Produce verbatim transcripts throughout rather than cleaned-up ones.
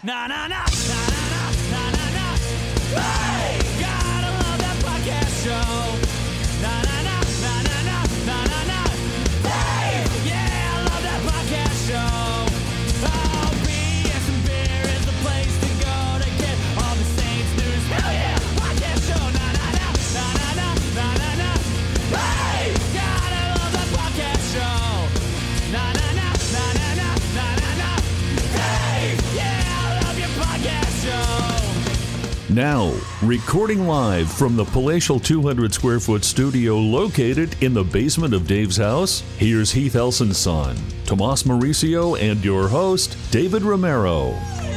Na na na, na na na, na na na. Hey, gotta love that podcast show. Na na na, na na na, na na na. Hey, yeah, I love that podcast show. Oh, B S and Beer is the place to go to get all the Saints news. Hell yeah, podcast show. Na na na, na na na, na na na. Hey, gotta love that podcast show. Na na na, na na na, na na na. Hey, yeah, I love your podcast show. Now, recording live from the palatial two hundred square foot studio located in the basement of Dave's house, here's Heath Elson's son, Tomas Mauricio, and your host, David Romero.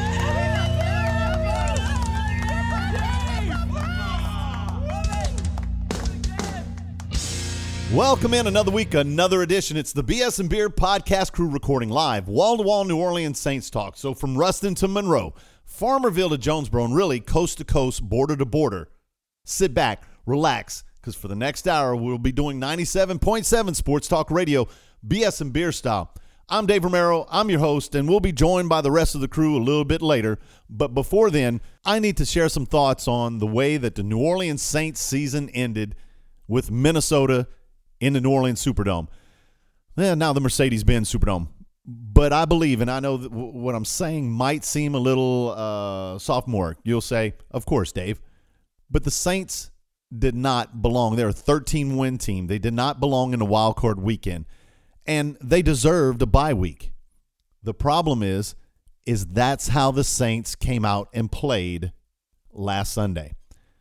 Welcome in another week, another edition. It's the B S and Beer podcast crew recording live, wall-to-wall New Orleans Saints talk. So from Ruston to Monroe, Farmerville to Jonesboro, and really coast to coast, border to border. Sit back, relax, because for the next hour, we'll be doing ninety-seven point seven Sports Talk Radio, B S and Beer style. I'm Dave Romero, I'm your host, and we'll be joined by the rest of the crew a little bit later. But before then, I need to share some thoughts on the way that the New Orleans Saints season ended with Minnesota in the New Orleans Superdome. Yeah, now the Mercedes-Benz Superdome. But I believe, and I know that w- what I'm saying might seem a little uh, sophomoric. You'll say, of course, Dave. But the Saints did not belong. They're a thirteen-win team. They did not belong in the wild card weekend. And they deserved a bye week. The problem is, is that's how the Saints came out and played last Sunday.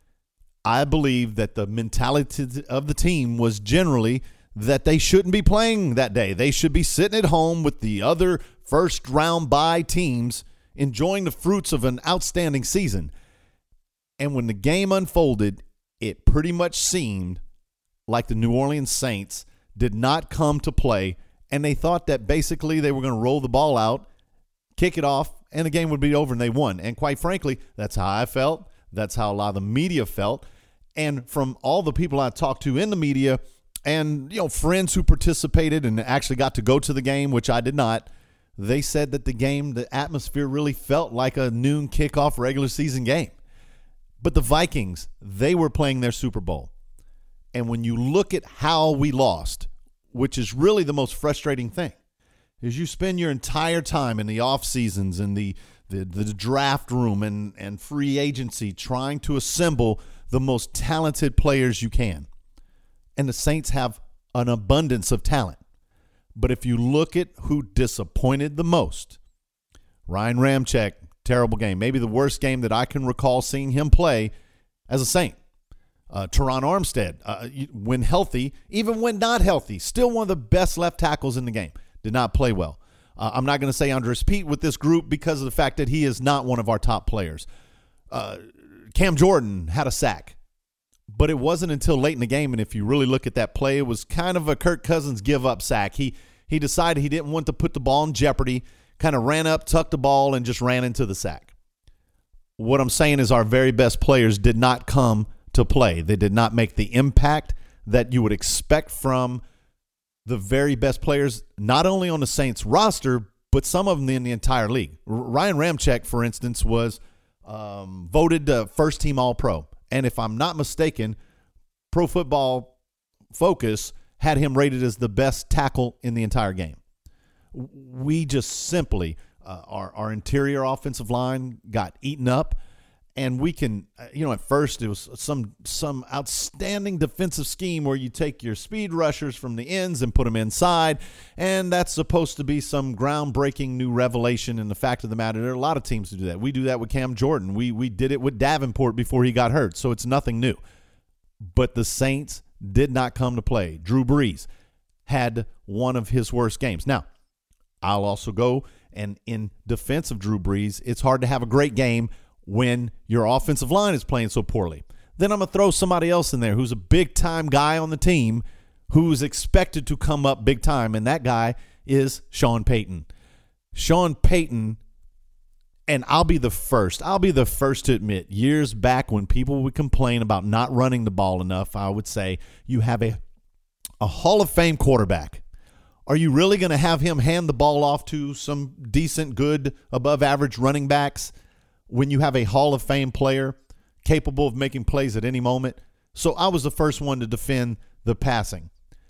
I believe that the mentality of the team was generally that they shouldn't be playing that day. They should be sitting at home with the other first-round bye teams, enjoying the fruits of an outstanding season. And when the game unfolded, it pretty much seemed like the New Orleans Saints did not come to play, and they thought that basically they were going to roll the ball out, kick it off, and the game would be over, and they won. And quite frankly, that's how I felt. That's how a lot of the media felt. And from all the people I talked to in the media and, you know, friends who participated and actually got to go to the game, which I did not, they said that the game, the atmosphere really felt like a noon kickoff regular season game. But the Vikings, they were playing their Super Bowl. And when you look at how we lost, which is really the most frustrating thing, is you spend your entire time in the off seasons and the the, the draft room and, and free agency trying to assemble the most talented players you can. And the Saints have an abundance of talent. But if you look at who disappointed the most, Ryan Ramczyk, terrible game. Maybe the worst game that I can recall seeing him play as a Saint. Uh, Teron Armstead, uh, when healthy, even when not healthy, still one of the best left tackles in the game. Did not play well. Uh, I'm not going to say Andres Pete with this group because of the fact that he is not one of our top players. Uh, Cam Jordan had a sack, but it wasn't until late in the game, and if you really look at that play, it was kind of a Kirk Cousins give-up sack. He he decided he didn't want to put the ball in jeopardy, kind of ran up, tucked the ball, and just ran into the sack. What I'm saying is our very best players did not come to play. They did not make the impact that you would expect from the very best players, not only on the Saints roster, but some of them in the entire league. R- Ryan Ramczyk, for instance, was um, voted uh, first team All-Pro. And if I'm not mistaken, Pro Football Focus had him rated as the best tackle in the entire game. We just simply, uh, our, our interior offensive line got eaten up. And we can, you know, at first it was some some outstanding defensive scheme where you take your speed rushers from the ends and put them inside, and that's supposed to be some groundbreaking new revelation. And the fact of the matter, there are a lot of teams who do that. We do that with Cam Jordan. We we did it with Davenport before he got hurt, so it's nothing new. But the Saints did not come to play. Drew Brees had one of his worst games. Now, I'll also go, and in defense of Drew Brees, it's hard to have a great game when your offensive line is playing so poorly. Then I'm going to throw somebody else in there who's a big-time guy on the team who's expected to come up big time, and that guy is Sean Payton. Sean Payton, and I'll be the first, I'll be the first to admit, years back when people would complain about not running the ball enough, I would say you have a, a Hall of Fame quarterback Are you really going to have him hand the ball off to some decent, good, above average running backs when you have a Hall of Fame player capable of making plays at any moment? So I was the first one to defend the passing.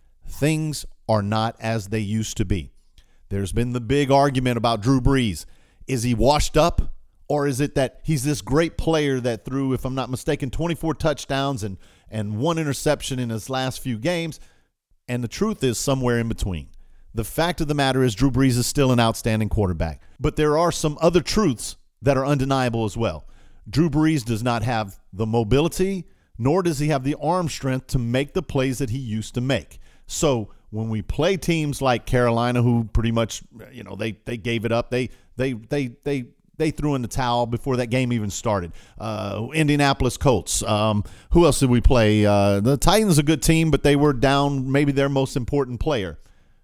Things are not as they used to be. There's been the big argument about Drew Brees. Is he washed up, or is it that he's this great player that threw, if I'm not mistaken, twenty-four touchdowns and, and one interception in his last few games? And the truth is somewhere in between. The fact of the matter is Drew Brees is still an outstanding quarterback. But there are some other truths that are undeniable as well. Drew Brees does not have the mobility, nor does he have the arm strength to make the plays that he used to make. So when we play teams like Carolina, who pretty much, you know, they they gave it up. They they they they they threw in the towel before that game even started. Uh, Indianapolis Colts. Um, who else did we play? Uh, the Titans, a good team, but they were down maybe their most important player.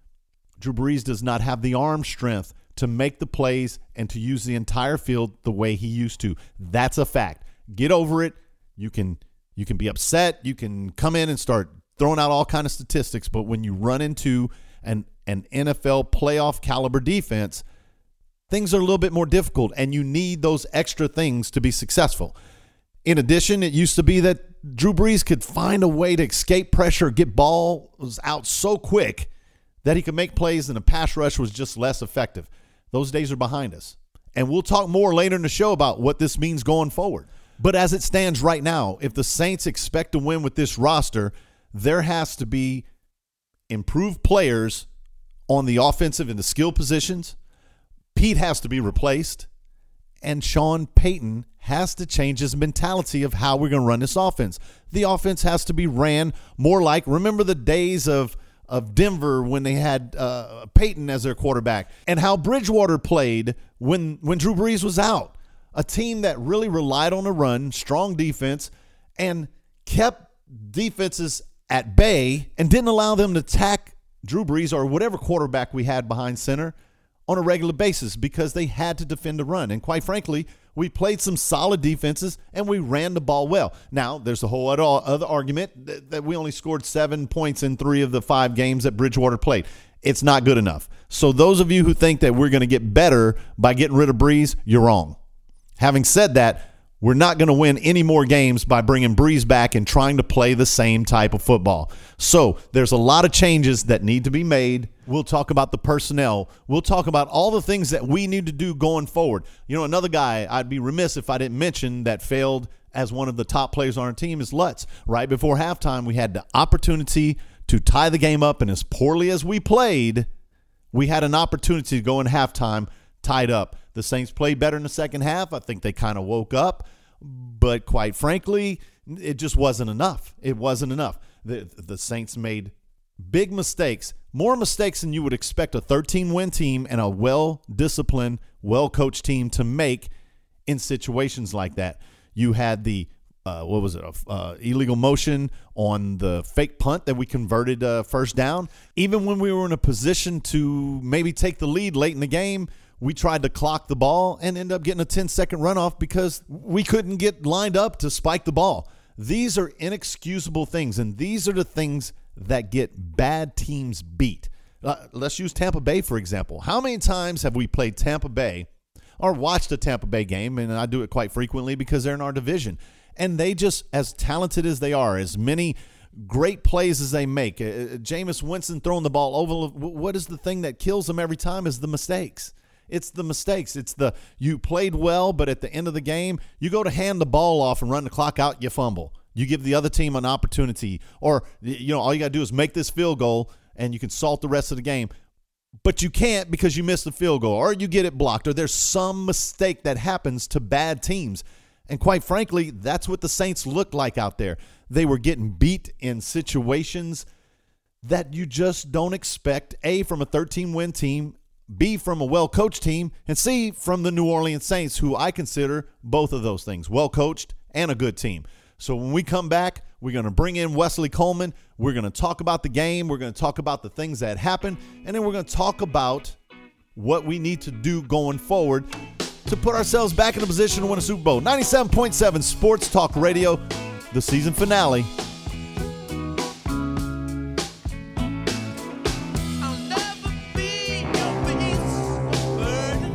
Drew Brees does not have the arm strength to make the plays and to use the entire field the way he used to. That's a fact. Get over it. You can you can be upset. You can come in and start throwing out all kind of statistics, but when you run into an an N F L playoff caliber defense, things are a little bit more difficult, and you need those extra things to be successful. In addition, it used to be that Drew Brees could find a way to escape pressure, get balls out so quick that he could make plays and the pass rush was just less effective. Those days are behind us. And we'll talk more later in the show about what this means going forward. But as it stands right now, if the Saints expect to win with this roster, there has to be improved players on the offensive and the skill positions. Pete has to be replaced. And Sean Payton has to change his mentality of how we're going to run this offense. The offense has to be ran more like, remember the days of of Denver when they had uh, Peyton as their quarterback, and how Bridgewater played when, when Drew Brees was out. A team that really relied on a run, strong defense, and kept defenses at bay and didn't allow them to attack Drew Brees or whatever quarterback we had behind center on a regular basis because they had to defend the run. And quite frankly, we played some solid defenses and we ran the ball well. Now, there's a whole other, other argument that, that we only scored seven points in three of the five games that Bridgewater played. It's not good enough. So those of you who think that we're going to get better by getting rid of Brees, you're wrong. Having said that, we're not going to win any more games by bringing Brees back and trying to play the same type of football. So there's a lot of changes that need to be made. We'll talk about the personnel. We'll talk about all the things that we need to do going forward. You know, another guy I'd be remiss if I didn't mention that failed as one of the top players on our team is Lutz. Right before halftime, we had the opportunity to tie the game up, and as poorly as we played, we had an opportunity to go in halftime tied up. The Saints played better in the second half. I think they kind of woke up. But quite frankly, it just wasn't enough. It wasn't enough. The, the Saints made big mistakes, more mistakes than you would expect a thirteen-win team and a well-disciplined, well-coached team to make in situations like that. You had the, uh, what was it, uh, illegal motion on the fake punt that we converted uh, first down. Even when we were in a position to maybe take the lead late in the game, we tried to clock the ball and end up getting a ten-second runoff because we couldn't get lined up to spike the ball. These are inexcusable things, and these are the things that get bad teams beat. Uh, let's use Tampa Bay, for example. How many times have we played Tampa Bay or watched a Tampa Bay game, and I do it quite frequently because they're in our division, and they just, as talented as they are, as many great plays as they make, uh, Jameis Winston throwing the ball over, what is the thing that kills them every time is the mistakes. It's the mistakes. It's the you played well, but at the end of the game, you go to hand the ball off and run the clock out, you fumble. You give the other team an opportunity. Or, you know, all you got to do is make this field goal, and you can salt the rest of the game. But you can't because you missed the field goal, or you get it blocked, or there's some mistake that happens to bad teams. And quite frankly, that's what the Saints looked like out there. They were getting beat in situations that you just don't expect, A, from a thirteen-win team, B, from a well-coached team, and C, from the New Orleans Saints, who I consider both of those things, well-coached and a good team. So when we come back, we're going to bring in Wesley Coleman. We're going to talk about the game. We're going to talk about the things that happened, and then we're going to talk about what we need to do going forward to put ourselves back in a position to win a Super Bowl. ninety-seven point seven Sports Talk Radio, the season finale. I'll never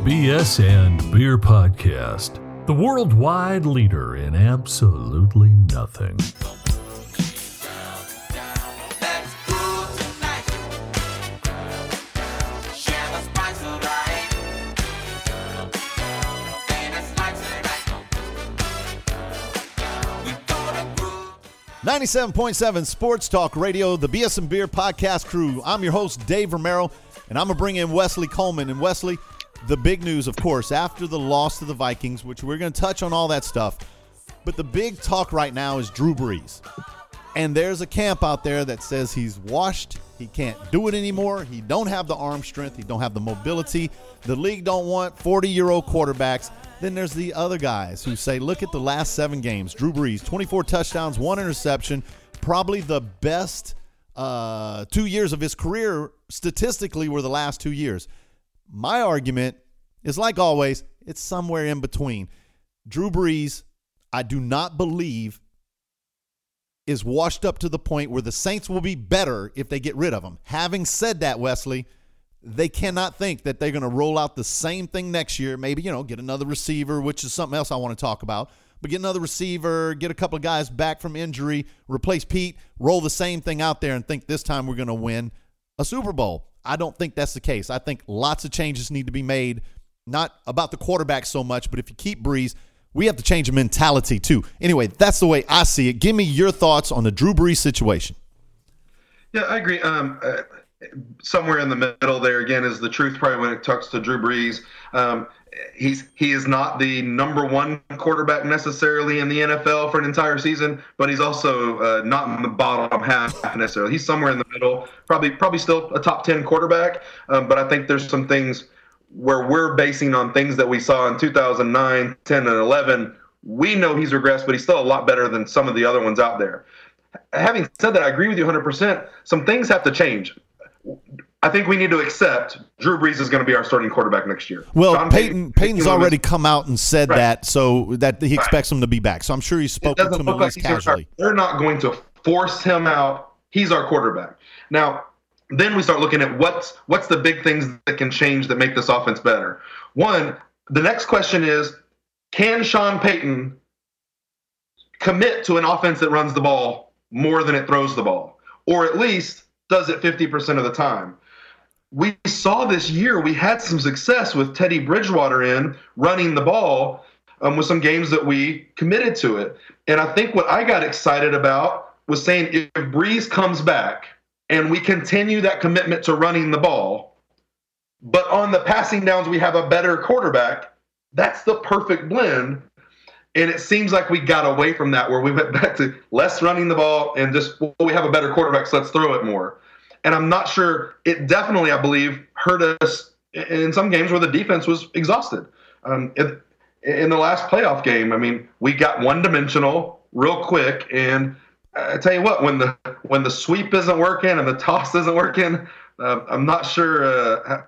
B S and Beer Podcast, the worldwide leader in absolutely nothing. ninety-seven point seven Sports Talk Radio, the B S and Beer Podcast crew. I'm your host, Dave Romero, and I'm going to bring in Wesley Coleman. And Wesley, the big news, of course, after the loss to the Vikings, which we're going to touch on all that stuff, but the big talk right now is Drew Brees. And there's a camp out there that says he's washed, he can't do it anymore, he don't have the arm strength, he don't have the mobility, the league don't want forty-year-old quarterbacks. Then there's the other guys who say, look at the last seven games. Drew Brees, twenty-four touchdowns, one interception, probably the best uh, two years of his career statistically were the last two years. My argument is, like always, it's somewhere in between. Drew Brees, I do not believe, is washed up to the point where the Saints will be better if they get rid of him. Having said that, Wesley, they cannot think that they're going to roll out the same thing next year. Maybe, you know, get another receiver, which is something else I want to talk about. But get another receiver, get a couple of guys back from injury, replace Pete, roll the same thing out there and think this time we're going to win a Super Bowl. I don't think that's the case. I think lots of changes need to be made, not about the quarterback so much, but if you keep Brees, we have to change the mentality too. Anyway, that's the way I see it. Give me your thoughts on the Drew Brees situation. Yeah, I agree. Um, uh, somewhere in the middle there, again, is the truth probably when it talks to Drew Brees. Um, he's he is not the number one quarterback necessarily in the N F L for an entire season, but he's also uh, not in the bottom half necessarily. He's somewhere in the middle, probably probably still a top ten quarterback, um, but I think there's some things where we're basing on things that we saw in two thousand nine, ten, and eleven. We know he's regressed, but he's still a lot better than some of the other ones out there. Having said that, I agree with you one hundred percent. Some things have to change. I think we need to accept Drew Brees is going to be our starting quarterback next year. Well, Sean Peyton, Payton, Peyton's you know, already come out and said right. that, so that he expects him to be back. So I'm sure he's spoken to him at least like casually. They're not going to force him out. He's our quarterback. Now, then we start looking at what's what's the big things that can change that make this offense better. One, the next question is, can Sean Payton commit to an offense that runs the ball more than it throws the ball? Or at least does it fifty percent of the time? We saw this year, we had some success with Teddy Bridgewater in running the ball um, with some games that we committed to it. And I think what I got excited about was saying if Brees comes back and we continue that commitment to running the ball, but on the passing downs we have a better quarterback, that's the perfect blend. And it seems like we got away from that where we went back to less running the ball and just, well, we have a better quarterback, so let's throw it more. And I'm not sure, it definitely, I believe, hurt us in some games where the defense was exhausted. Um, in, in the last playoff game, I mean, we got one-dimensional real quick. And I tell you what, when the when the sweep isn't working and the toss isn't working, uh, I'm not sure uh,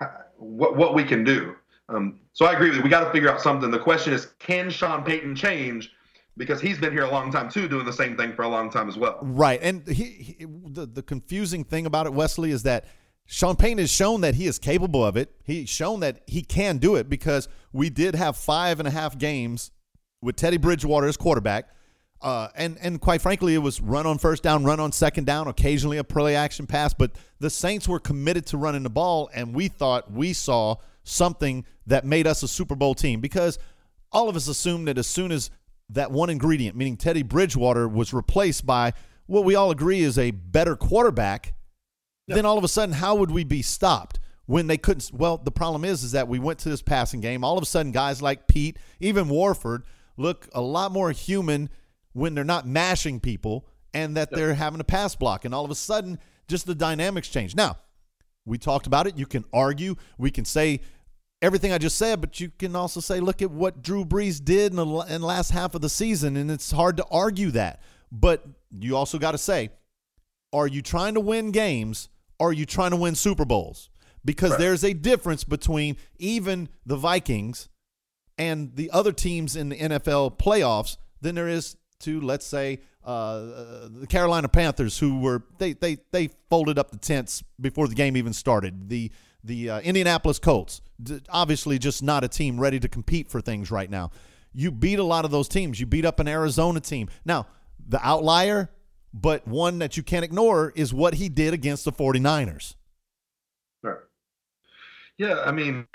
what, what we can do. Um, so I agree with you. We got to figure out something. The question is, can Sean Payton change? Because he's been here a long time, too, doing the same thing for a long time as well. Right. And he, he, the, the confusing thing about it, Wesley, is that Sean Payton has shown that he is capable of it. He's shown that he can do it because we did have five and a half games with Teddy Bridgewater as quarterback. Uh, and, and quite frankly, it was run on first down, run on second down, occasionally a play action pass. But the Saints were committed to running the ball, and we thought we saw something that made us a Super Bowl team because all of us assumed that as soon as that one ingredient, meaning Teddy Bridgewater, was replaced by what we all agree is a better quarterback, yep. Then all of a sudden, how would we be stopped when they couldn't? Well, the problem is, is that we went to this passing game. All of a sudden, guys like Pete, even Warford, look a lot more human when they're not mashing people and that yep. they're having a pass block. And all of a sudden, just the dynamics change. Now, we talked about it. You can argue. We can say everything I just said, but you can also say, look at what Drew Brees did in the, in the last half of the season, and it's hard to argue that. But you also got to say, are you trying to win games or are you trying to win Super Bowls? Because right. there's a difference between even the Vikings and the other teams in the N F L playoffs than there is to, let's say, uh, the Carolina Panthers, who were they they they folded up the tents before the game even started. The the uh, Indianapolis Colts, d- obviously just not a team ready to compete for things right now. You beat a lot of those teams. You beat up an Arizona team. Now, the outlier, but one that you can't ignore, is what he did against the 49ers. Right. Yeah, I mean,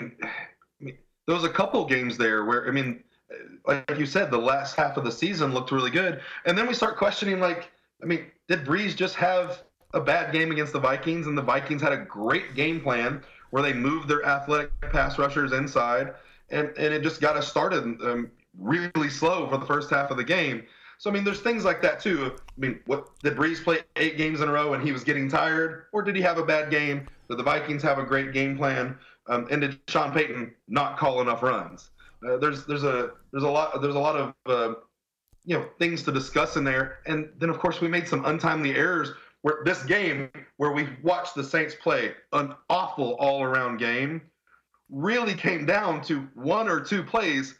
there was a couple games there where, I mean, like you said, the last half of the season looked really good. And then we start questioning, like, I mean, did Brees just have a bad game against the Vikings? And the Vikings had a great game plan where they moved their athletic pass rushers inside, and, and it just got us started um, really slow for the first half of the game. So, I mean, there's things like that, too. I mean, what did Brees play eight games in a row and he was getting tired? Or did he have a bad game? Did the Vikings have a great game plan? Um, and did Sean Payton not call enough runs? Uh, there's there's a there's a lot there's a lot of uh, you know things to discuss in there. And then, of course, we made some untimely errors where this game where we watched the Saints play an awful all-around game really came down to one or two plays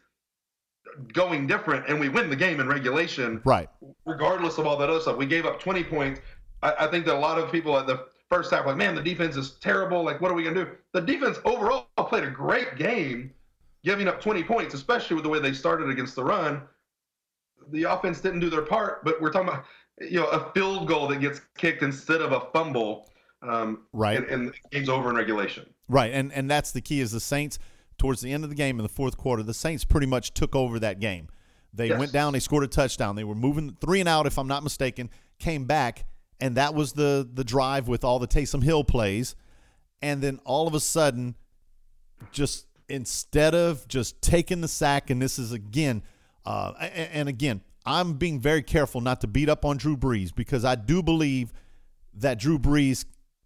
going different, and we win the game in regulation. Right. Regardless of all that other stuff, we gave up twenty points. I, I think that a lot of people at the first half were like, man, the defense is terrible. Like, what are we going to do? The defense overall played a great game, giving up twenty points, especially with the way they started against the run. The offense didn't do their part, but we're talking about, you know, a field goal that gets kicked instead of a fumble. Um, right. And, and the game's over in regulation. Right. And, and that's the key is the Saints, towards the end of the game in the fourth quarter, the Saints pretty much took over that game. They Yes. went down, they scored a touchdown. They were moving three and out, if I'm not mistaken, came back, and that was the the drive with all the Taysom Hill plays. And then all of a sudden, just instead of just taking the sack, and this is again, uh, and, and again, I'm being very careful not to beat up on Drew Brees, because I do believe that Drew Brees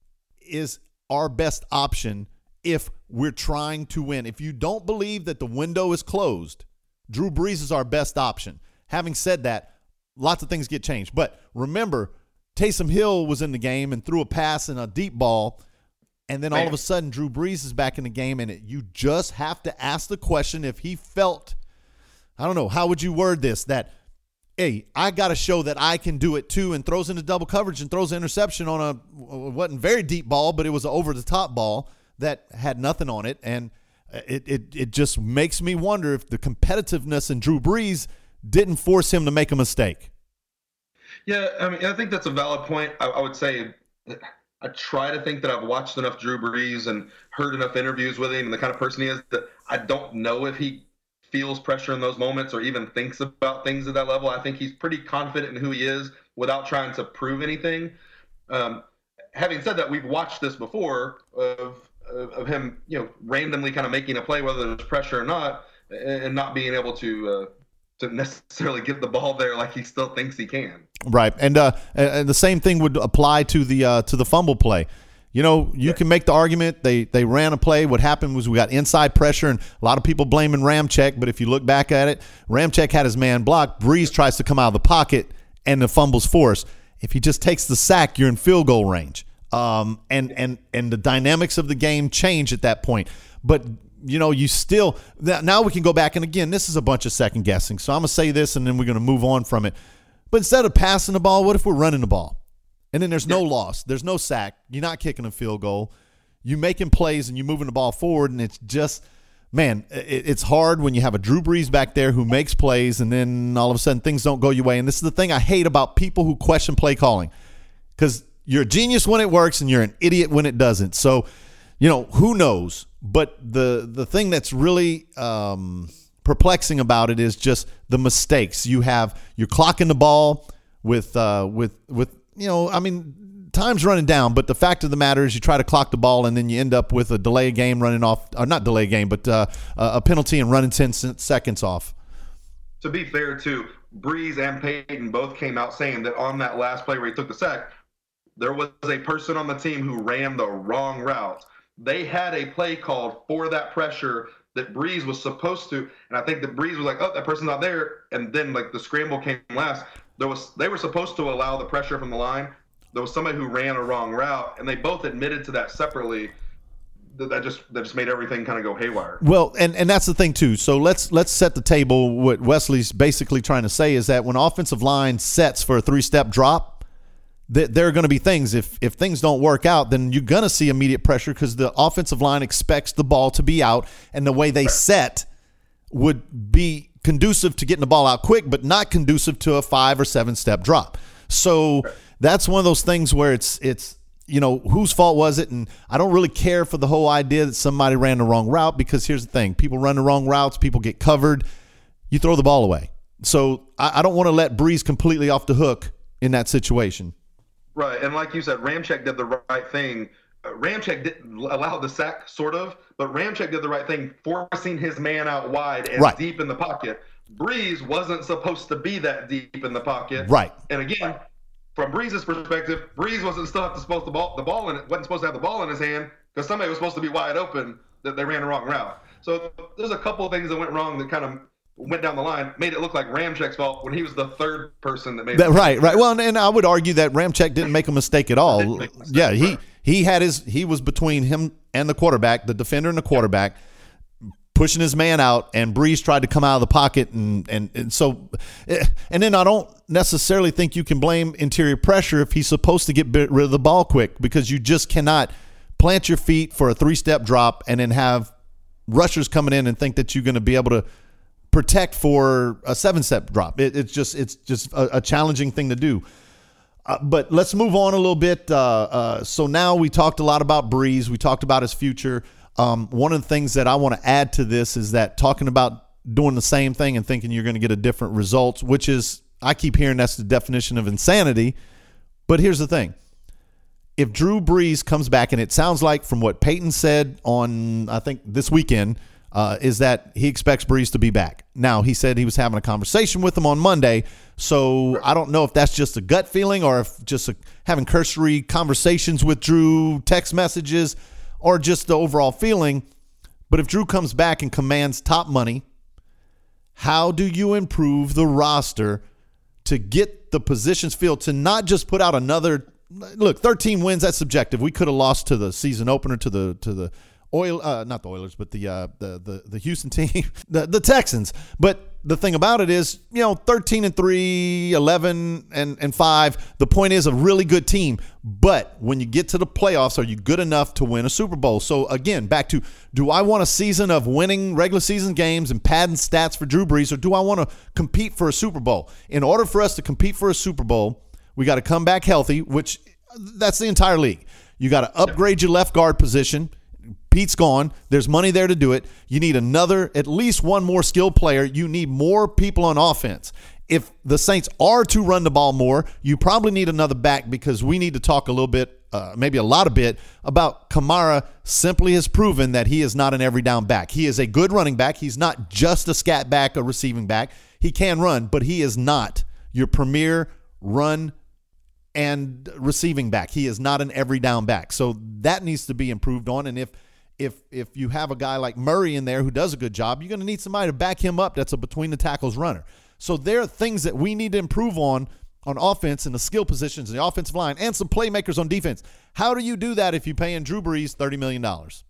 is our best option if we're trying to win. If you don't believe that the window is closed, Drew Brees is our best option. Having said that, lots of things get changed. But remember, Taysom Hill was in the game and threw a pass and a deep ball, and then all of a sudden Drew Brees is back in the game, and it, you just have to ask the question if he felt, I don't know, how would you word this, that, hey, I got to show that I can do it too, and throws into double coverage and throws an interception on a, it wasn't very deep ball, but it was an over-the-top ball that had nothing on it, and it, it it just makes me wonder if the competitiveness in Drew Brees didn't force him to make a mistake. Yeah, I mean, I think that's a valid point. I, I would say I try to think that I've watched enough Drew Brees and heard enough interviews with him and the kind of person he is that I don't know if he feels pressure in those moments or even thinks about things at that level. I think he's pretty confident in who he is without trying to prove anything. Um, having said that, we've watched this before of of him, you know, randomly kind of making a play, whether there's pressure or not, and not being able to uh, to necessarily get the ball there like he still thinks he can. Right, and uh, and the same thing would apply to the uh, to the fumble play. You know, you yeah. can make the argument they they ran a play. What happened was we got inside pressure, and a lot of people blaming Ramczyk. But if you look back at it, Ramczyk had his man blocked. Brees tries to come out of the pocket, and the fumble's forced. If he just takes the sack, you're in field goal range. Um, and, and, and the dynamics of the game change at that point. But, you know, you still – now we can go back. And, again, this is a bunch of second guessing. So I'm going to say this, and then we're going to move on from it. But instead of passing the ball, what if we're running the ball? And then there's no loss. There's no sack. You're not kicking a field goal. You're making plays, and you're moving the ball forward. And it's just – man, it, it's hard when you have a Drew Brees back there who makes plays, and then all of a sudden things don't go your way. And this is the thing I hate about people who question play calling, because – you're a genius when it works, and you're an idiot when it doesn't. So, you know, who knows? But the the thing that's really um, perplexing about it is just the mistakes. You have you're clocking the ball with uh, with with you know, I mean, time's running down. But the fact of the matter is, you try to clock the ball, and then you end up with a delay game running off, or not delay game, but uh, a penalty and running ten seconds off. To be fair, too, Brees and Payton both came out saying that on that last play where he took the sack, there was a person on the team who ran the wrong route. They had a play called for that pressure that Brees was supposed to, and I think that Brees was like, oh, that person's not there, and then like the scramble came last. There was they were supposed to allow the pressure from the line. There was somebody who ran a wrong route, and they both admitted to that separately. That just that just made everything kind of go haywire. Well, and, and that's the thing too. So let's let's set the table. What Wesley's basically trying to say is that when offensive line sets for a three-step drop, th- there are going to be things. If if things don't work out, then you're going to see immediate pressure because the offensive line expects the ball to be out, and the way they set would be conducive to getting the ball out quick, but not conducive to a five or seven step drop. So that's one of those things where it's it's you know, whose fault was it? And I don't really care for the whole idea that somebody ran the wrong route, because here's the thing: people run the wrong routes, people get covered, you throw the ball away. So I, I don't want to let Brees completely off the hook in that situation. Right, and like you said, Ramczyk did the right thing. Uh, Ramczyk didn't allow the sack, sort of, but Ramczyk did the right thing, forcing his man out wide and right. deep in the pocket. Brees wasn't supposed to be that deep in the pocket. Right. And again, from Brees' perspective, Brees wasn't still have to supposed to ball the ball in it, wasn't supposed to have the ball in his hand because somebody was supposed to be wide open that they ran the wrong route. So there's a couple of things that went wrong that kind of went down the line, made it look like Ramczyk's fault when he was the third person that made that, it. Right, right. Well, and, and I would argue that Ramczyk didn't make a mistake at all. Mistake, yeah, he right. he had his he was between him and the quarterback, the defender and the quarterback, pushing his man out, and Brees tried to come out of the pocket, and and and so, and then I don't necessarily think you can blame interior pressure if he's supposed to get rid of the ball quick, because you just cannot plant your feet for a three-step drop and then have rushers coming in and think that you're going to be able to protect for a seven-step drop. It, it's just it's just a, a challenging thing to do. Uh, but let's move on a little bit. Uh, uh, so now we talked a lot about Brees. We talked about his future. Um, one of the things that I want to add to this is that talking about doing the same thing and thinking you're going to get a different result, which is, I keep hearing that's the definition of insanity. But here's the thing. If Drew Brees comes back, and it sounds like from what Peyton said on, I think, this weekend, uh, is that he expects Brees to be back. Now, he said he was having a conversation with him on Monday, so I don't know if that's just a gut feeling or if just a, having cursory conversations with Drew, text messages, or just the overall feeling. But if Drew comes back and commands top money, how do you improve the roster to get the positions filled, to not just put out another – look, thirteen wins, that's subjective. We could have lost to the season opener, to the to the Oil, uh, not the Oilers, but the, uh, the the the Houston team, the the Texans. But the thing about it is, you know, thirteen and three, eleven and and five. The point is, a really good team. But when you get to the playoffs, are you good enough to win a Super Bowl? So again, back to, do I want a season of winning regular season games and padding stats for Drew Brees, or do I want to compete for a Super Bowl? In order for us to compete for a Super Bowl, we got to come back healthy, which that's the entire league. You got to upgrade your left guard position. Pete's gone. There's money there to do it. You need another, at least one more skilled player. You need more people on offense. If the Saints are to run the ball more, you probably need another back, because we need to talk a little bit, uh, maybe a lot of bit, about Kamara. Simply has proven that he is not an every down back. He is a good running back. He's not just a scat back, a receiving back. He can run, but he is not your premier run and receiving back. He is not an every down back. So that needs to be improved on. And if If if you have a guy like Murray in there who does a good job, you're going to need somebody to back him up that's a between-the-tackles runner. So there are things that we need to improve on on offense and the skill positions in the offensive line, and some playmakers on defense. How do you do that if you're paying Drew Brees thirty million dollars?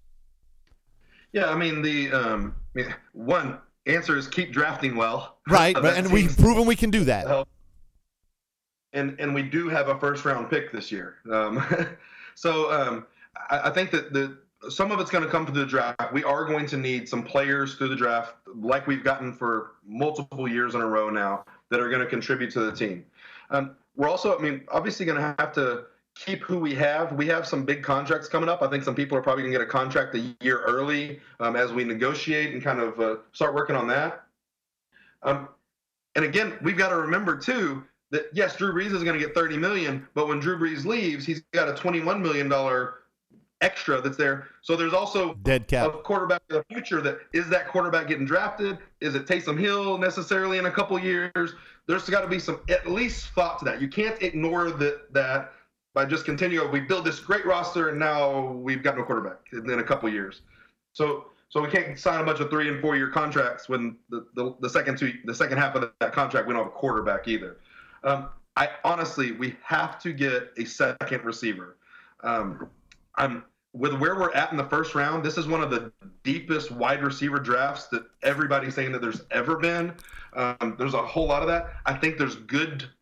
Yeah, I mean, the um, one answer is keep drafting well. Right, and we've proven we can do that. And, and we do have a first-round pick this year. Um, so um, I, I think that the some of it's going to come through the draft. We are going to need some players through the draft, like we've gotten for multiple years in a row now, that are going to contribute to the team. Um, we're also, I mean, obviously going to have to keep who we have. We have some big contracts coming up. I think some people are probably going to get a contract a year early um, as we negotiate and kind of uh, start working on that. Um, and again, we've got to remember too that yes, Drew Brees is going to get thirty million dollars, but when Drew Brees leaves, he's got a twenty-one million dollars extra that's there. So there's also dead cap. A quarterback of the future. That is that quarterback getting drafted? Is it Taysom Hill necessarily in a couple years? There's got to be some at least thought to that. You can't ignore that that by just continuing. We build this great roster and now we've got no quarterback in, in a couple years. So so we can't sign a bunch of three and four year contracts when the, the, the second two the second half of that contract we don't have a quarterback either. Um, I honestly we have to get a second receiver. Um, I'm with where we're at in the first round. This is one of the deepest wide receiver drafts that everybody's saying that there's ever been. Um, there's a whole lot of that. I think there's good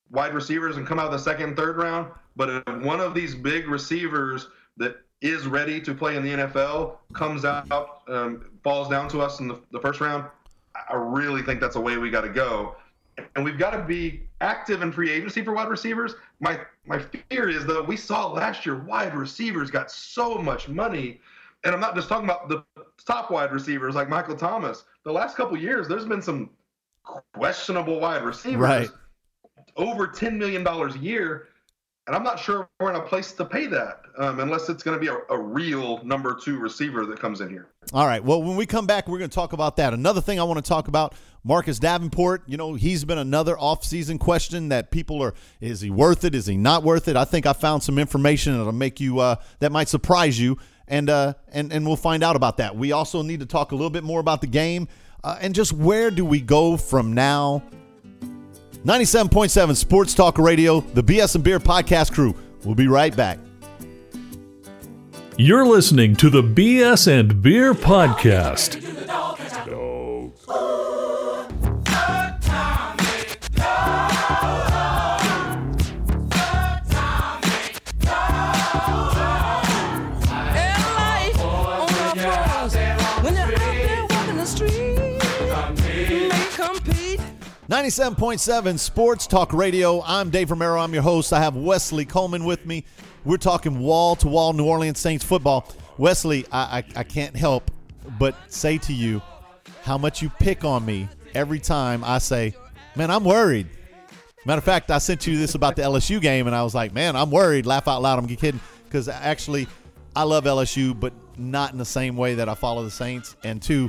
wide receivers and come out of the second and third round. But if one of these big receivers that is ready to play in the N F L comes out, um, falls down to us in the, the first round, I really think that's a way we got to go. And we've got to be active in free agency for wide receivers. My my fear is, though, we saw last year wide receivers got so much money. And I'm not just talking about the top wide receivers like Michael Thomas. The last couple of years, there's been some questionable wide receivers. Right. Over ten million dollars a year. And I'm not sure we're in a place to pay that um, unless it's going to be a, a real number two receiver that comes in here. All right. Well, when we come back, we're going to talk about that. Another thing I want to talk about, Marcus Davenport. You know, he's been another offseason question that people are, is he worth it? Is he not worth it? I think I found some information that'll make you, uh, that might surprise you. And, uh, and, and we'll find out about that. We also need to talk a little bit more about the game uh, and just where do we go from now. ninety-seven point seven Sports Talk Radio, the B S and Beer podcast crew. We'll be right back. You're listening to the B S and Beer podcast. ninety-seven point seven Sports Talk Radio. I'm Dave Romero. I'm your host. I have Wesley Coleman with me. We're talking wall-to-wall New Orleans Saints football. Wesley, I, I, I can't help but say to you how much you pick on me every time I say, man, I'm worried. Matter of fact, I sent you this about the L S U game, and I was like, man, I'm worried. Laugh out loud. I'm kidding. Because actually, I love L S U, but not in the same way that I follow the Saints. And two,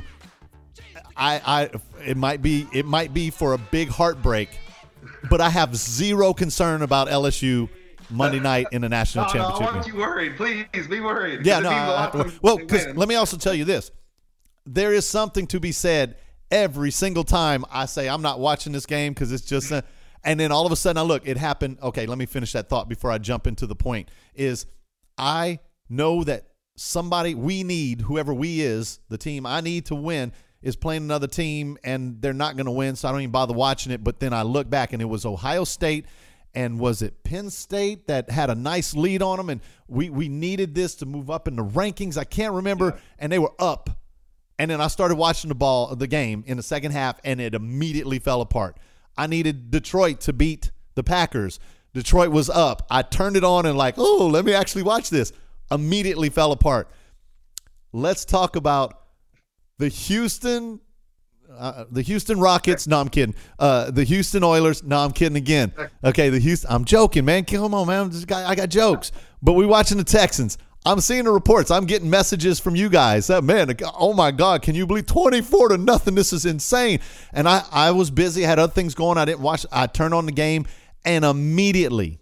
I, I it might be it might be for a big heartbreak, but I have zero concern about L S U Monday night in the national no, championship. No, I want you worried. Please be worried. Yeah, no. I have to, well, because let me also tell you this: there is something to be said every single time I say I'm not watching this game because it's just, uh, and then all of a sudden I look, it happened. Okay, let me finish that thought before I jump into the point. Is I know that somebody we need, whoever we is, the team I need to win, is playing another team, and they're not going to win, so I don't even bother watching it. But then I look back, and it was Ohio State, and was it Penn State that had a nice lead on them, and we, we needed this to move up in the rankings. I can't remember, yeah. And they were up. And then I started watching the ball, the game in the second half, and it immediately fell apart. I needed Detroit to beat the Packers. Detroit was up. I turned it on and like, oh, let me actually watch this. Immediately fell apart. Let's talk about the Houston, uh, the Houston Rockets. No, I'm kidding. Uh, the Houston Oilers. No, I'm kidding again. Okay, the Houston. I'm joking, man. Come on, man. This guy, I got jokes. But we watching the Texans. I'm seeing the reports. I'm getting messages from you guys. That man, oh my God, can you believe twenty-four to nothing? This is insane. And I, I was busy. I had other things going. I didn't watch. I turned on the game, and immediately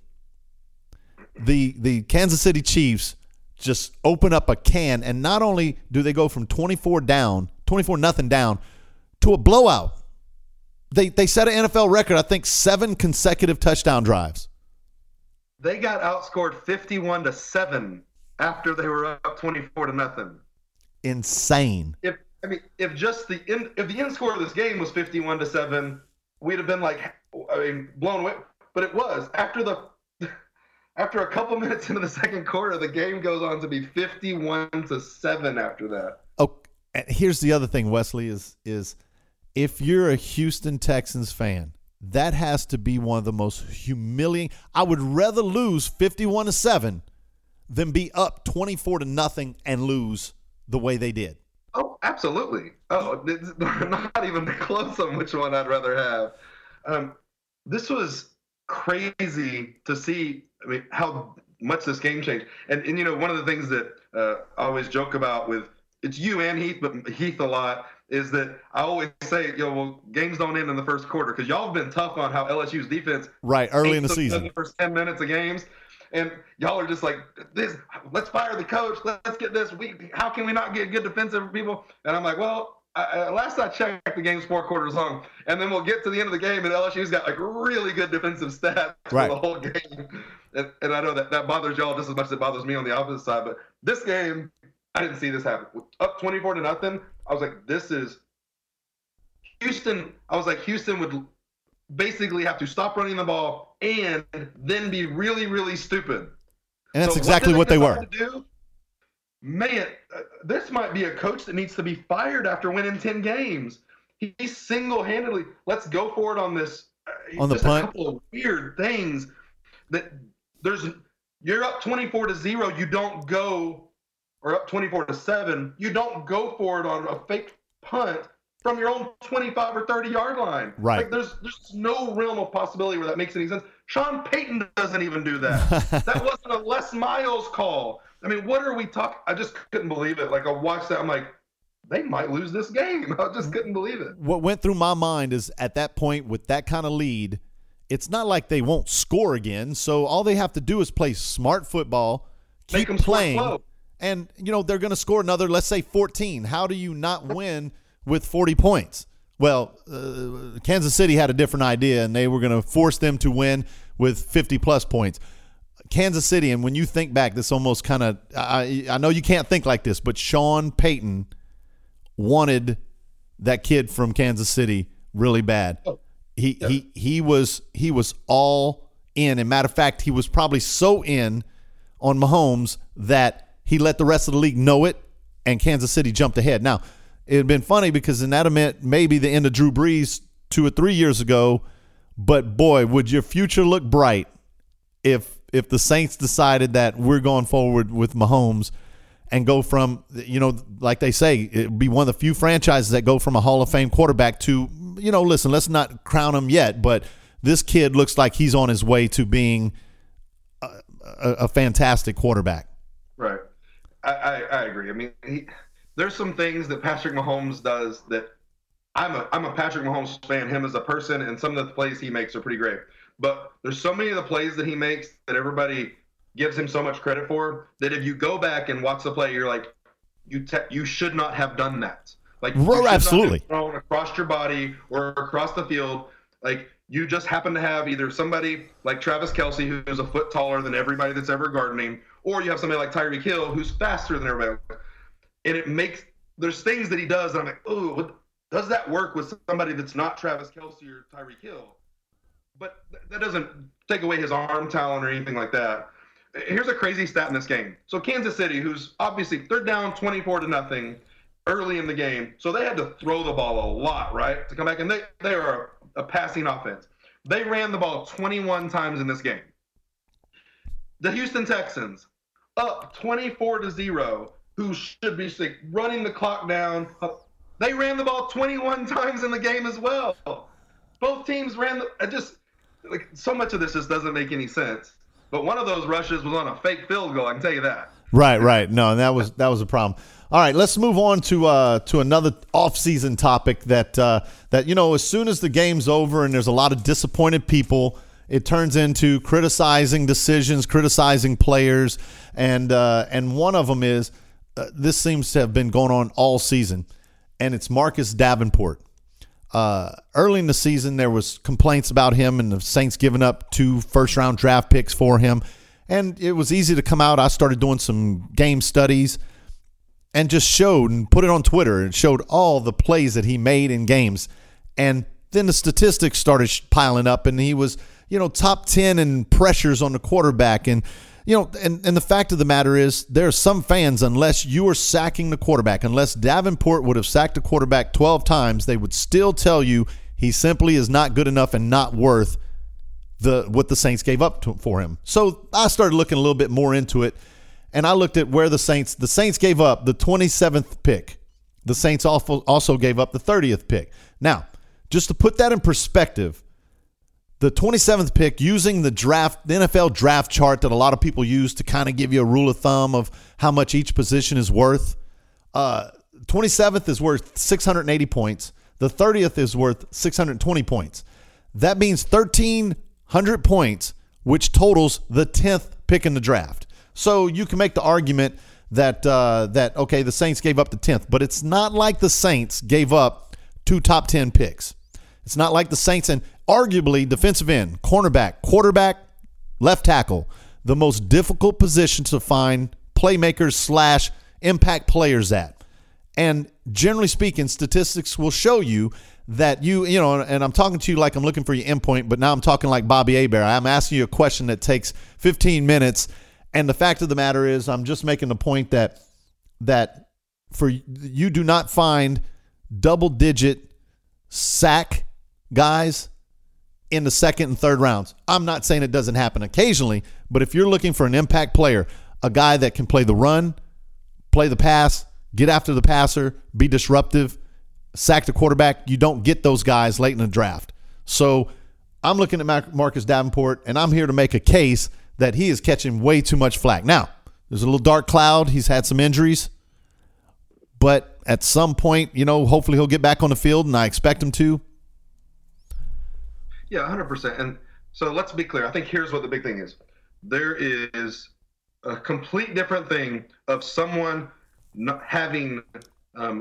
the the Kansas City Chiefs just open up a can, and not only do they go from twenty-four down, twenty-four nothing down, to a blowout. They they set an N F L record, I think, seven consecutive touchdown drives. They got outscored fifty-one to seven after they were up twenty-four to nothing. Insane. If I mean, if just the end, if the end score of this game was fifty-one to seven, we'd have been like, I mean, blown away. But it was after the. After a couple minutes into the second quarter, the game goes on to be fifty-one to seven after that. Oh, and here's the other thing, Wesley, is is if you're a Houston Texans fan, that has to be one of the most humiliating. I would rather lose fifty-one to seven than be up twenty-four to nothing and lose the way they did. Oh, absolutely. Oh, it's not even close on which one I'd rather have. Um, this was crazy to see. I mean, how much this game changed. And, and you know, one of the things that uh, I always joke about with, it's you and Heath, but Heath a lot, is that I always say, you know, well, games don't end in the first quarter, because y'all have been tough on how L S U's defense right early in the season, the first ten minutes of games, and y'all are just like, this. Let's fire the coach. Let's get this. We how can we not get good defensive people? And I'm like, well, I, last I checked, the game's four quarters long, and then we'll get to the end of the game, and L S U's got like really good defensive stats right. for the whole game. And, and I know that that bothers y'all just as much as it bothers me on the opposite side. But this game, I didn't see this happen. Up twenty-four to nothing, I was like, this is Houston. I was like, Houston would basically have to stop running the ball and then be really, really stupid. And that's So exactly did what they were. decide to do? Man, uh, this might be a coach that needs to be fired after winning ten games. He, he single-handedly, let's go for it on this. Uh, On the just punt? a couple of weird things that there's. You're up twenty-four to zero. You don't go, or up twenty-four to seven. You don't go for it on a fake punt from your own twenty-five or thirty yard line. Right. Like there's there's no realm of possibility where that makes any sense. Sean Payton doesn't even do that. That wasn't a Les Miles call. I mean, what are we talking? I just couldn't believe it. Like I watched that, I'm like, they might lose this game. I just couldn't believe it. What went through my mind is at that point with that kind of lead, it's not like they won't score again. So all they have to do is play smart football, Make keep them score playing, slow. and you know they're going to score another, let's say fourteen. How do you not win with forty points? Well, uh, Kansas City had a different idea, and they were going to force them to win with fifty plus points. Kansas City, and when you think back, this almost kind of I, I know you can't think like this, but Sean Payton wanted that kid from Kansas City really bad. Oh, He yeah. he he was he was all in. And matter of fact, he was probably so in on Mahomes that he let the rest of the league know it, and Kansas City jumped ahead. Now, it had been funny because in that meant maybe the end of Drew Brees two or three years ago, but boy, would your future look bright if if the Saints decided that we're going forward with Mahomes and go from, you know, like they say, it'd be one of the few franchises that go from a Hall of Fame quarterback to, you know, listen, let's not crown him yet, but this kid looks like he's on his way to being a, a, a fantastic quarterback. Right. I, I, I agree. I mean, he, there's some things that Patrick Mahomes does that I'm a I'm a Patrick Mahomes fan, him as a person, and some of the plays he makes are pretty great. But there's so many of the plays that he makes that everybody gives him so much credit for that if you go back and watch the play, you're like, you te- you should not have done that. Like, you Well, should not have absolutely. thrown across your body or across the field. Like, you just happen to have either somebody like Travis Kelce, who's a foot taller than everybody that's ever gardening, or you have somebody like Tyreek Hill, who's faster than everybody else. And it makes – there's things that he does that I'm like, oh, does that work with somebody that's not Travis Kelce or Tyreek Hill? But th- that doesn't take away his arm talent or anything like that. Here's a crazy stat in this game. So Kansas City, who's obviously – they're down twenty-four to nothing early in the game. So they had to throw the ball a lot, right, to come back. And they, they are a, a passing offense. They ran the ball twenty-one times in this game. The Houston Texans, up twenty-four to zero, who should be like, running the clock down. They ran the ball twenty-one times in the game as well. Both teams ran the – I just – like so much of this just doesn't make any sense. But one of those rushes was on a fake field goal, I can tell you that. Right, right. No, that was that was a problem. All right, let's move on to uh, to another off-season topic that uh, that you know, as soon as the game's over and there's a lot of disappointed people, it turns into criticizing decisions, criticizing players, and uh, and one of them is uh, this seems to have been going on all season, and it's Marcus Davenport. Uh, early in the season, there was complaints about him and the Saints giving up two first-round draft picks for him. And it was easy to come out. I started doing some game studies and just showed and put it on Twitter and showed all the plays that he made in games. And then the statistics started piling up, and he was, you know, top ten in pressures on the quarterback. And, you know, and, and the fact of the matter is there are some fans, unless you are sacking the quarterback, unless Davenport would have sacked the quarterback twelve times, they would still tell you he simply is not good enough and not worth the what the Saints gave up to, for him. So I started looking a little bit more into it, and I looked at where the Saints the Saints gave up the twenty-seventh pick. The Saints also also gave up the thirtieth pick. Now, just to put that in perspective, the twenty-seventh pick, using the draft, the N F L draft chart that a lot of people use to kind of give you a rule of thumb of how much each position is worth, uh, twenty-seventh is worth six hundred eighty points. The thirtieth is worth six hundred twenty points. That means thirteen hundred points, which totals the tenth pick in the draft. So you can make the argument that, uh, that okay, the Saints gave up the tenth, but it's not like the Saints gave up two top ten picks. It's not like the Saints, and arguably defensive end, cornerback, quarterback, left tackle, the most difficult position to find playmakers slash impact players at. And generally speaking, statistics will show you that you, you know, and I'm talking to you like I'm looking for your endpoint, but now I'm talking like Bobby Hebert. I'm asking you a question that takes fifteen minutes, and the fact of the matter is I'm just making the point that that for you do not find double-digit sack guys in the second and third rounds. I'm not saying it doesn't happen occasionally, but if you're looking for an impact player, a guy that can play the run, play the pass, get after the passer, be disruptive, sack the quarterback, you don't get those guys late in the draft. So I'm looking at Mar- Marcus Davenport, and I'm here to make a case that he is catching way too much flack. Now, there's a little dark cloud. He's had some injuries. But at some point, you know, hopefully he'll get back on the field, and I expect him to. Yeah, one hundred percent. And so let's be clear. I think here's what the big thing is. There is a complete different thing of someone not having um,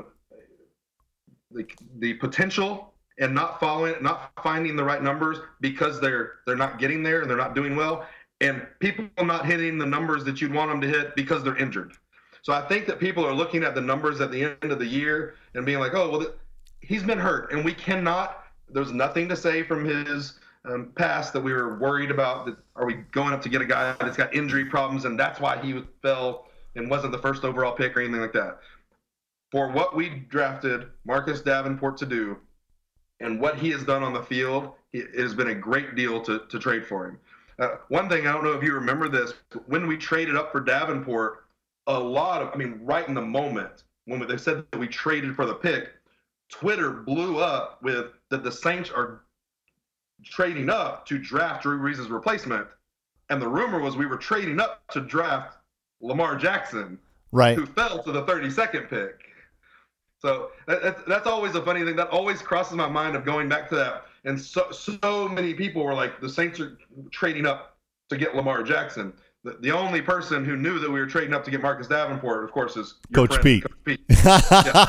the, the potential and not following, not finding the right numbers because they're they're not getting there and they're not doing well, and people not hitting the numbers that you'd want them to hit because they're injured. So I think that people are looking at the numbers at the end of the year and being like, oh, well, he's been hurt, and we cannot – there's nothing to say from his um, past that we were worried about. That, are we going up to get a guy that's got injury problems, and that's why he fell and wasn't the first overall pick or anything like that. For what we drafted Marcus Davenport to do and what he has done on the field, it has been a great deal to, to trade for him. Uh, one thing, I don't know if you remember this, when we traded up for Davenport – a lot of, I mean, right in the moment when they said that we traded for the pick, Twitter blew up with that the Saints are trading up to draft Drew Brees' replacement. And the rumor was we were trading up to draft Lamar Jackson, right, who fell to the thirty-second pick. So that, that's always a funny thing. That always crosses my mind of going back to that. And so, so many people were like, the Saints are trading up to get Lamar Jackson. The only person who knew that we were trading up to get Marcus Davenport, of course, is your Coach friend, Pete. Coach Pete. Yeah.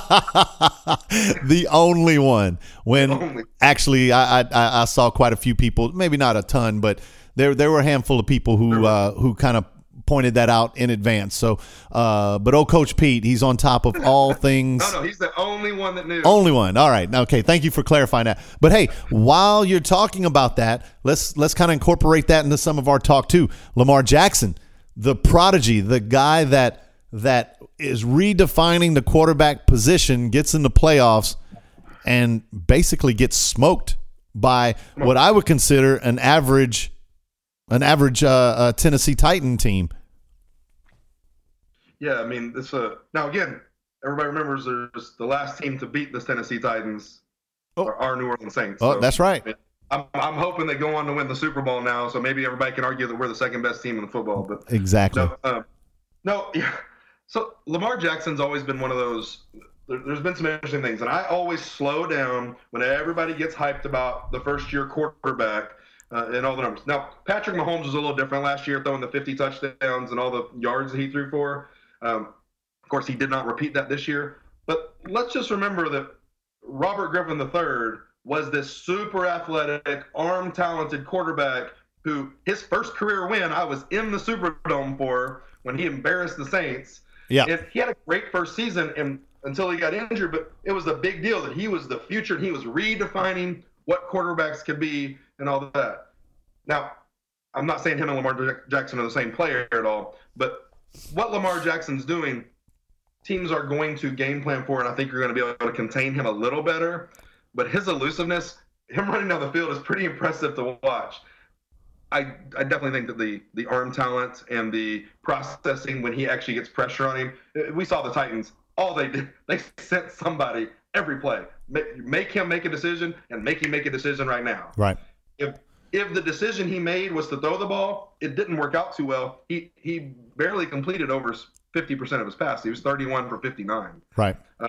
The only one. When only. actually, I, I I saw quite a few people, maybe not a ton, but there there were a handful of people who uh, who kind of pointed that out in advance. So, uh, but oh, Coach Pete, he's on top of all things. No, no, he's the only one that knew. Only one. All right. Okay. Thank you for clarifying that. But hey, while you're talking about that, let's let's kind of incorporate that into some of our talk too. Lamar Jackson, the prodigy, the guy that that is redefining the quarterback position, gets in the playoffs and basically gets smoked by what I would consider an average an average uh, uh, Tennessee Titan team. Yeah, I mean, it's a now again. Everybody remembers there's the last team to beat the Tennessee Titans Oh. are our New Orleans Saints. Oh, So, that's right. I'm, I'm hoping they go on to win the Super Bowl now, so maybe everybody can argue that we're the second best team in the football. But Exactly. no, um, no, yeah. So Lamar Jackson's always been one of those. There, there's been some interesting things, and I always slow down when everybody gets hyped about the first year quarterback. Uh, and all the numbers. Now, Patrick Mahomes was a little different last year, throwing the fifty touchdowns and all the yards that he threw for. Um, of course, he did not repeat that this year. But let's just remember that Robert Griffin the third was this super athletic, arm-talented quarterback who his first career win I was in the Superdome for when he embarrassed the Saints. Yeah. And he had a great first season and, until he got injured, but it was a big deal that he was the future and he was redefining what quarterbacks could be and all that. Now, I'm not saying him and Lamar Jackson are the same player at all, but what Lamar Jackson's doing, teams are going to game plan for, and I think you're going to be able to contain him a little better. But his elusiveness, him running down the field, is pretty impressive to watch. I, I definitely think that the the arm talent and the processing when he actually gets pressure on him, we saw the Titans, all they did, they sent somebody every play. Make, make him make a decision and make him make a decision right now. Right. If if the decision he made was to throw the ball, it didn't work out too well. He he barely completed over fifty percent of his pass. He was thirty-one for fifty-nine. Right. Uh,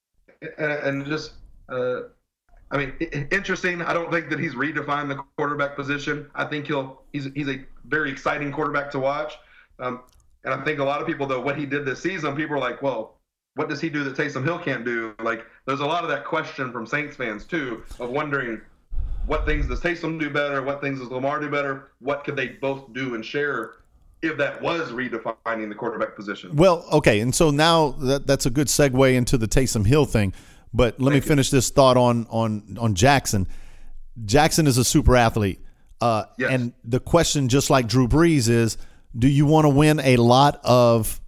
and, and just, uh, I mean, interesting. I don't think that he's redefined the quarterback position. I think he'll he's he's a very exciting quarterback to watch. Um, and I think a lot of people, though, what he did this season, people are like, well, what does he do that Taysom Hill can't do? Like, there's a lot of that question from Saints fans, too, of wondering what things does Taysom do better? What things does Lamar do better? What could they both do and share if that was redefining the quarterback position? Well, okay, and so now that that's a good segue into the Taysom Hill thing. But let Thank me you. finish this thought on on on Jackson. Jackson is a super athlete. Uh, Yes. And the question, just like Drew Brees, is do you want to win a lot of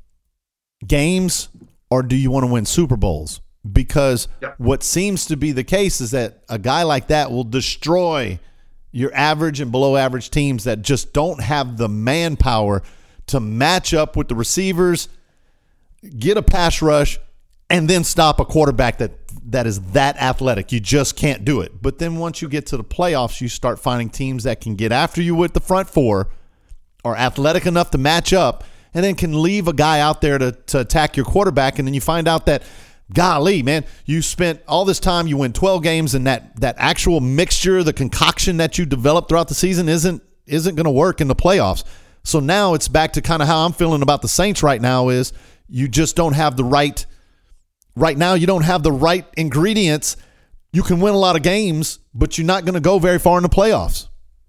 games or do you want to win Super Bowls? Because Yeah. what seems to be the case is that a guy like that will destroy your average and below average teams that just don't have the manpower to match up with the receivers, get a pass rush, and then stop a quarterback that that is that athletic. You just can't do it. But then once you get to the playoffs, you start finding teams that can get after you with the front four, are athletic enough to match up, and then can leave a guy out there to, to attack your quarterback. And then you find out that, golly, man, you spent all this time, you win twelve games, and that that actual mixture, the concoction that you developed throughout the season isn't isn't going to work in the playoffs. So now it's back to kind of how I'm feeling about the Saints right now is you just don't have the right – right now you don't have the right ingredients. You can win a lot of games, but you're not going to go very far in the playoffs.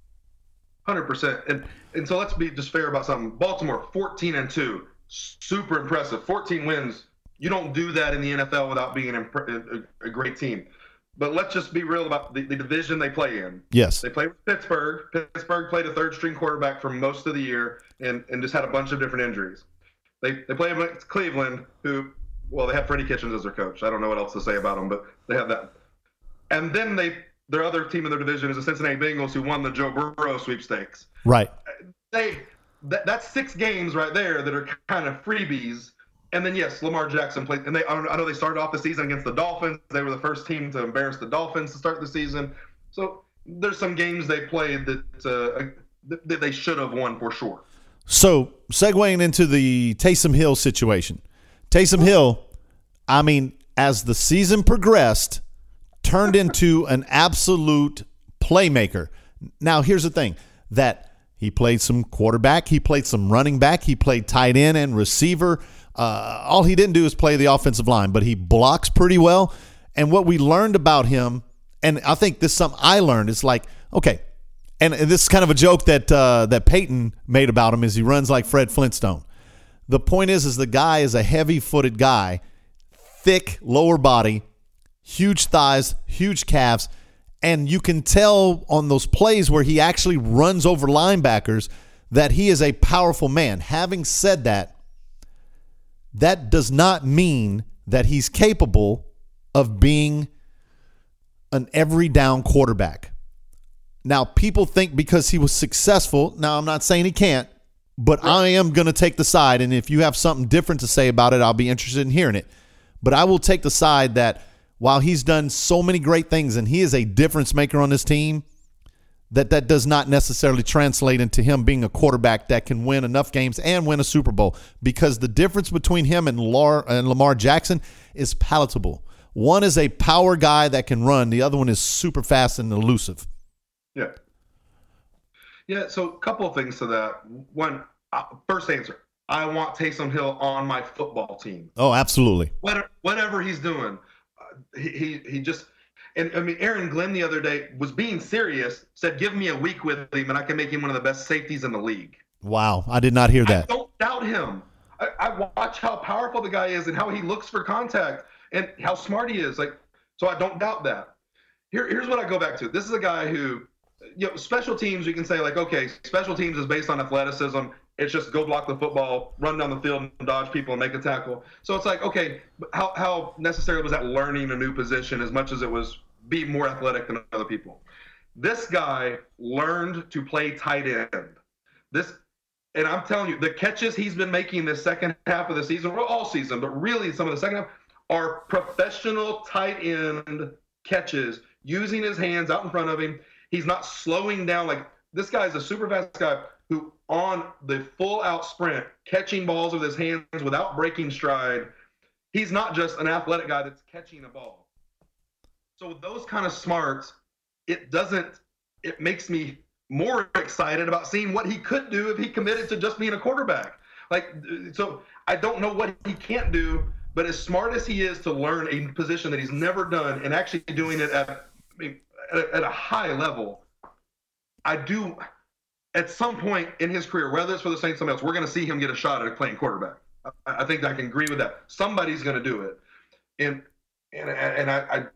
one hundred percent. And and so let's be just fair about something. Baltimore, fourteen and two, super impressive. fourteen wins. You don't do that in the N F L without being an impre- a, a great team. But let's just be real about the, the division they play in. Yes. They play with Pittsburgh. Pittsburgh played a third-string quarterback for most of the year and, and just had a bunch of different injuries. They they play against Cleveland, who, well, they have Freddie Kitchens as their coach. I don't know what else to say about them, but they have that. And then they their other team in their division is the Cincinnati Bengals, who won the Joe Burrow sweepstakes. Right. They that, that's six games right there that are kind of freebies. And then, yes, Lamar Jackson played. And they I know they started off the season against the Dolphins. They were the first team to embarrass the Dolphins to start the season. So there's some games they played that, uh, that they should have won for sure. So segueing into the Taysom Hill situation. Taysom Hill, I mean, as the season progressed, turned into an absolute playmaker. Now, here's the thing, that he played some quarterback, he played some running back, he played tight end and receiver. Uh, all he didn't do is play the offensive line, but he blocks pretty well. And what we learned about him, and I think this is something I learned, is like, okay, and this is kind of a joke that uh, that Peyton made about him, is he runs like Fred Flintstone. The point is, is the guy is a heavy-footed guy, thick lower body, huge thighs, huge calves, and you can tell on those plays where he actually runs over linebackers that he is a powerful man. Having said that, that does not mean that he's capable of being an every down quarterback. Now, people think because he was successful, now I'm not saying he can't, but right. I am going to take the side, and if you have something different to say about it, I'll be interested in hearing it. But I will take the side that while he's done so many great things and he is a difference maker on this team, that that does not necessarily translate into him being a quarterback that can win enough games and win a Super Bowl, because the difference between him and Lamar, and Lamar Jackson is palatable. One is a power guy that can run. The other one is super fast and elusive. Yeah. Yeah, so a couple of things to that. One, uh, first answer, I want Taysom Hill on my football team. Oh, absolutely. Whatever, whatever he's doing. Uh, he, he he just – and, I mean, Aaron Glenn the other day was being serious, said give me a week with him and I can make him one of the best safeties in the league. Wow, I did not hear that. I don't doubt him. I, I watch how powerful the guy is and how he looks for contact and how smart he is. Like, so I don't doubt that. Here, here's what I go back to. This is a guy who – you know, special teams, you can say, like, okay, special teams is based on athleticism. It's just go block the football, run down the field, and dodge people and make a tackle. So it's like, okay, how, how necessary was that learning a new position as much as it was be more athletic than other people? This guy learned to play tight end. This, and I'm telling you, the catches he's been making this second half of the season, or all season, but really some of the second half, are professional tight end catches, using his hands out in front of him. He's not slowing down. Like, this guy's a super fast guy who, on the full out sprint, catching balls with his hands without breaking stride. He's not just an athletic guy that's catching a ball. So with those kind of smarts, it doesn't, it makes me more excited about seeing what he could do if he committed to just being a quarterback. Like, so I don't know what he can't do, but as smart as he is to learn a position that he's never done and actually doing it at, I mean, at a high level, I do, at some point in his career, whether it's for the Saints or something else, we're going to see him get a shot at playing quarterback. I, I think I can agree with that. Somebody's going to do it. And and and I, I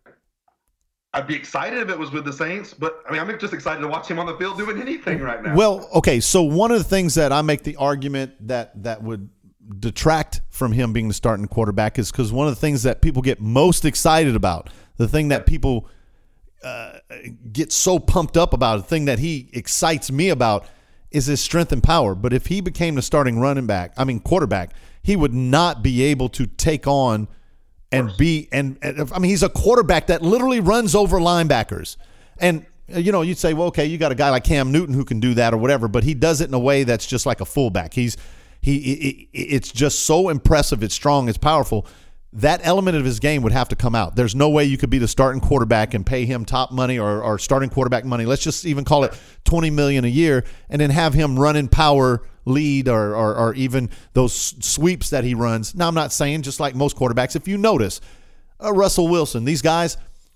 I'd be excited if it was with the Saints, but I mean, I'm just excited to watch him on the field doing anything right now. Well, okay, so one of the things that I make the argument that that would detract from him being the starting quarterback is because one of the things that people get most excited about, the thing that people uh, get so pumped up about, the thing that he excites me about is his strength and power. But if he became the starting running back, I mean quarterback, he would not be able to take on and be and, and I mean he's a quarterback that literally runs over linebackers. And you know, you'd say, well, okay, you got a guy like Cam Newton who can do that or whatever, but he does it in a way that's just like a fullback. He's he it, it's just so impressive, it's strong, it's powerful. That element of his game would have to come out. There's no way you could be the starting quarterback and pay him top money or, or starting quarterback money. Let's just even call it twenty million dollars a year and then have him run in power lead or, or or even those sweeps that he runs. Now, I'm not saying just like most quarterbacks. If you notice, uh, Russell Wilson, these guys,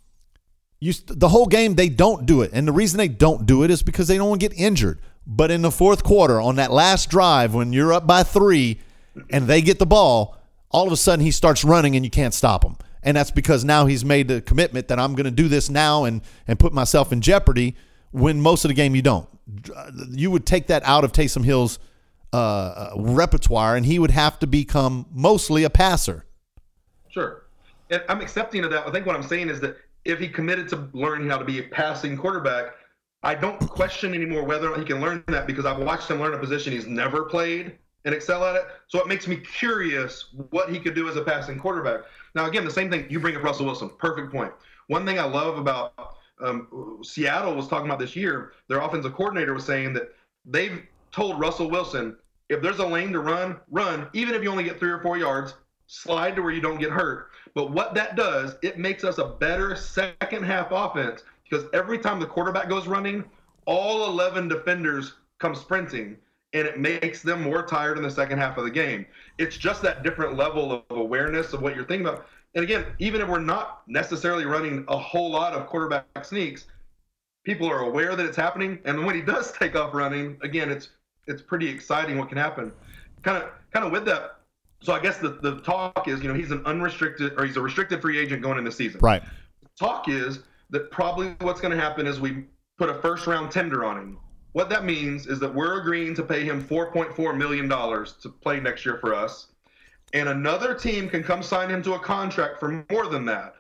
you, the whole game they don't do it. And the reason they don't do it is because they don't want to get injured. But in the fourth quarter, on that last drive when you're up by three and they get the ball, all of a sudden he starts running and you can't stop him. And that's because now he's made the commitment that I'm going to do this now and and put myself in jeopardy when most of the game you don't. You would take that out of Taysom Hill's uh, repertoire and he would have to become mostly a passer. Sure. And I'm accepting of that. I think what I'm saying is that if he committed to learning how to be a passing quarterback, I don't question anymore whether or not he can learn that because I've watched him learn a position he's never played and excel at it. So it makes me curious what he could do as a passing quarterback. Now, again, the same thing. You bring up Russell Wilson. Perfect point. One thing I love about um, Seattle was talking about this year, their offensive coordinator was saying that they've told Russell Wilson, if there's a lane to run, run, even if you only get three or four yards, slide to where you don't get hurt. But what that does, it makes us a better second half offense because every time the quarterback goes running, all eleven defenders come sprinting, and it makes them more tired in the second half of the game. It's just that different level of awareness of what you're thinking about. And again, even if we're not necessarily running a whole lot of quarterback sneaks, people are aware that it's happening. And when he does take off running, again, it's it's pretty exciting what can happen. Kind of kind of with that. So I guess the, the talk is, you know, he's an unrestricted or he's a restricted free agent going into the season. Right. Talk is that probably what's going to happen is we put a first round tender on him. What that means is that we're agreeing to pay him four point four million dollars to play next year for us. And another team can come sign him to a contract for more than that.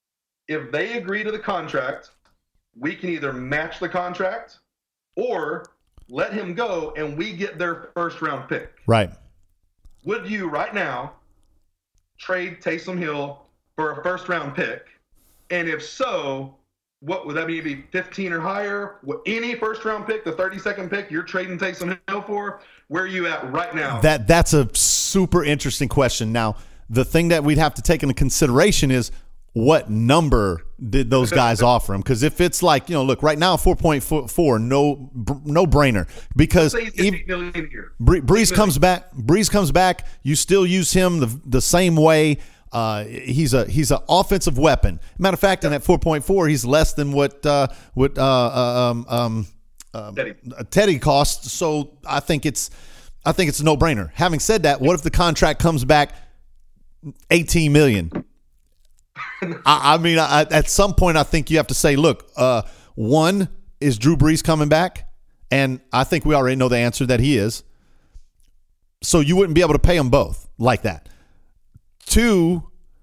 If they agree to the contract, we can either match the contract or let him go and we get their first round pick. Right. Would you right now trade Taysom Hill for a first round pick? And if so, what would that be? Be fifteen or higher? What, any first round pick, the thirty-second pick, you're trading Taysom Hill for? Where are you at right now? That that's a super interesting question. Now, the thing that we'd have to take into consideration is what number did those guys offer him? Because if it's like, you know, look, right now four point four, no no brainer. Because Let's say he's getting eight million a year. Bree, Breeze comes back. Breeze comes back. You still use him the the same way. Uh, he's a he's an offensive weapon. Matter of fact, in that four point four, he's less than what uh, what uh, um, um, um, Teddy. Teddy costs. So I think it's I think it's a no brainer. Having said that, what if the contract comes back eighteen million? I, I mean, I, at some point, I think you have to say, look, uh, one, is Drew Brees coming back? And I think we already know the answer that he is. So you wouldn't be able to pay them both like that. Two,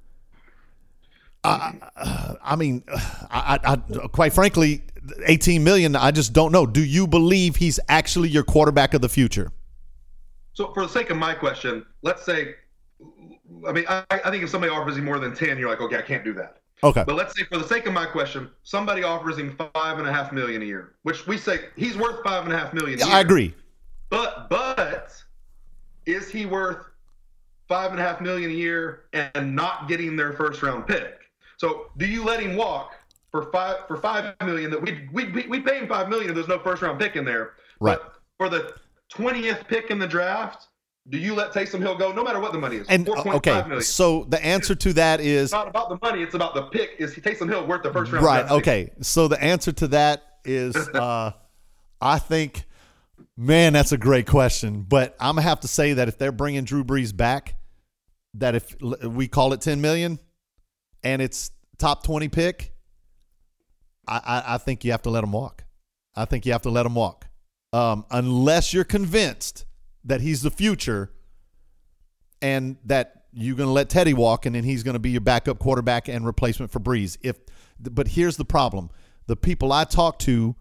I, I mean, I, I, I quite frankly, eighteen million, I just don't know. Do you believe he's actually your quarterback of the future? So for the sake of my question, let's say, I mean, I, I think if somebody offers him more than ten, you're like, okay, I can't do that. Okay. But let's say for the sake of my question, somebody offers him five and a half million a year, which we say he's worth five and a half million a year. I agree. But, but is he worth five and a half million a year and not getting their first round pick? So do you let him walk for five for five million that we we we pay him five million if there's no first round pick in there? Right. But for the twentieth pick in the draft, do you let Taysom Hill go no matter what the money is? And four point five okay, million. so the answer to that is It's not about the money, it's about the pick. Is Taysom Hill worth the first round right. draft pick? Okay, so the answer to that is, uh, I think, man, that's a great question. But I'm gonna have to say that if they're bringing Drew Brees back, that if we call it ten million, and it's top twenty pick, I, I, I think you have to let him walk. I think you have to let him walk. Um, unless you're convinced that he's the future and that you're going to let Teddy walk and then he's going to be your backup quarterback and replacement for Breeze. If, but here's the problem. The people I talk to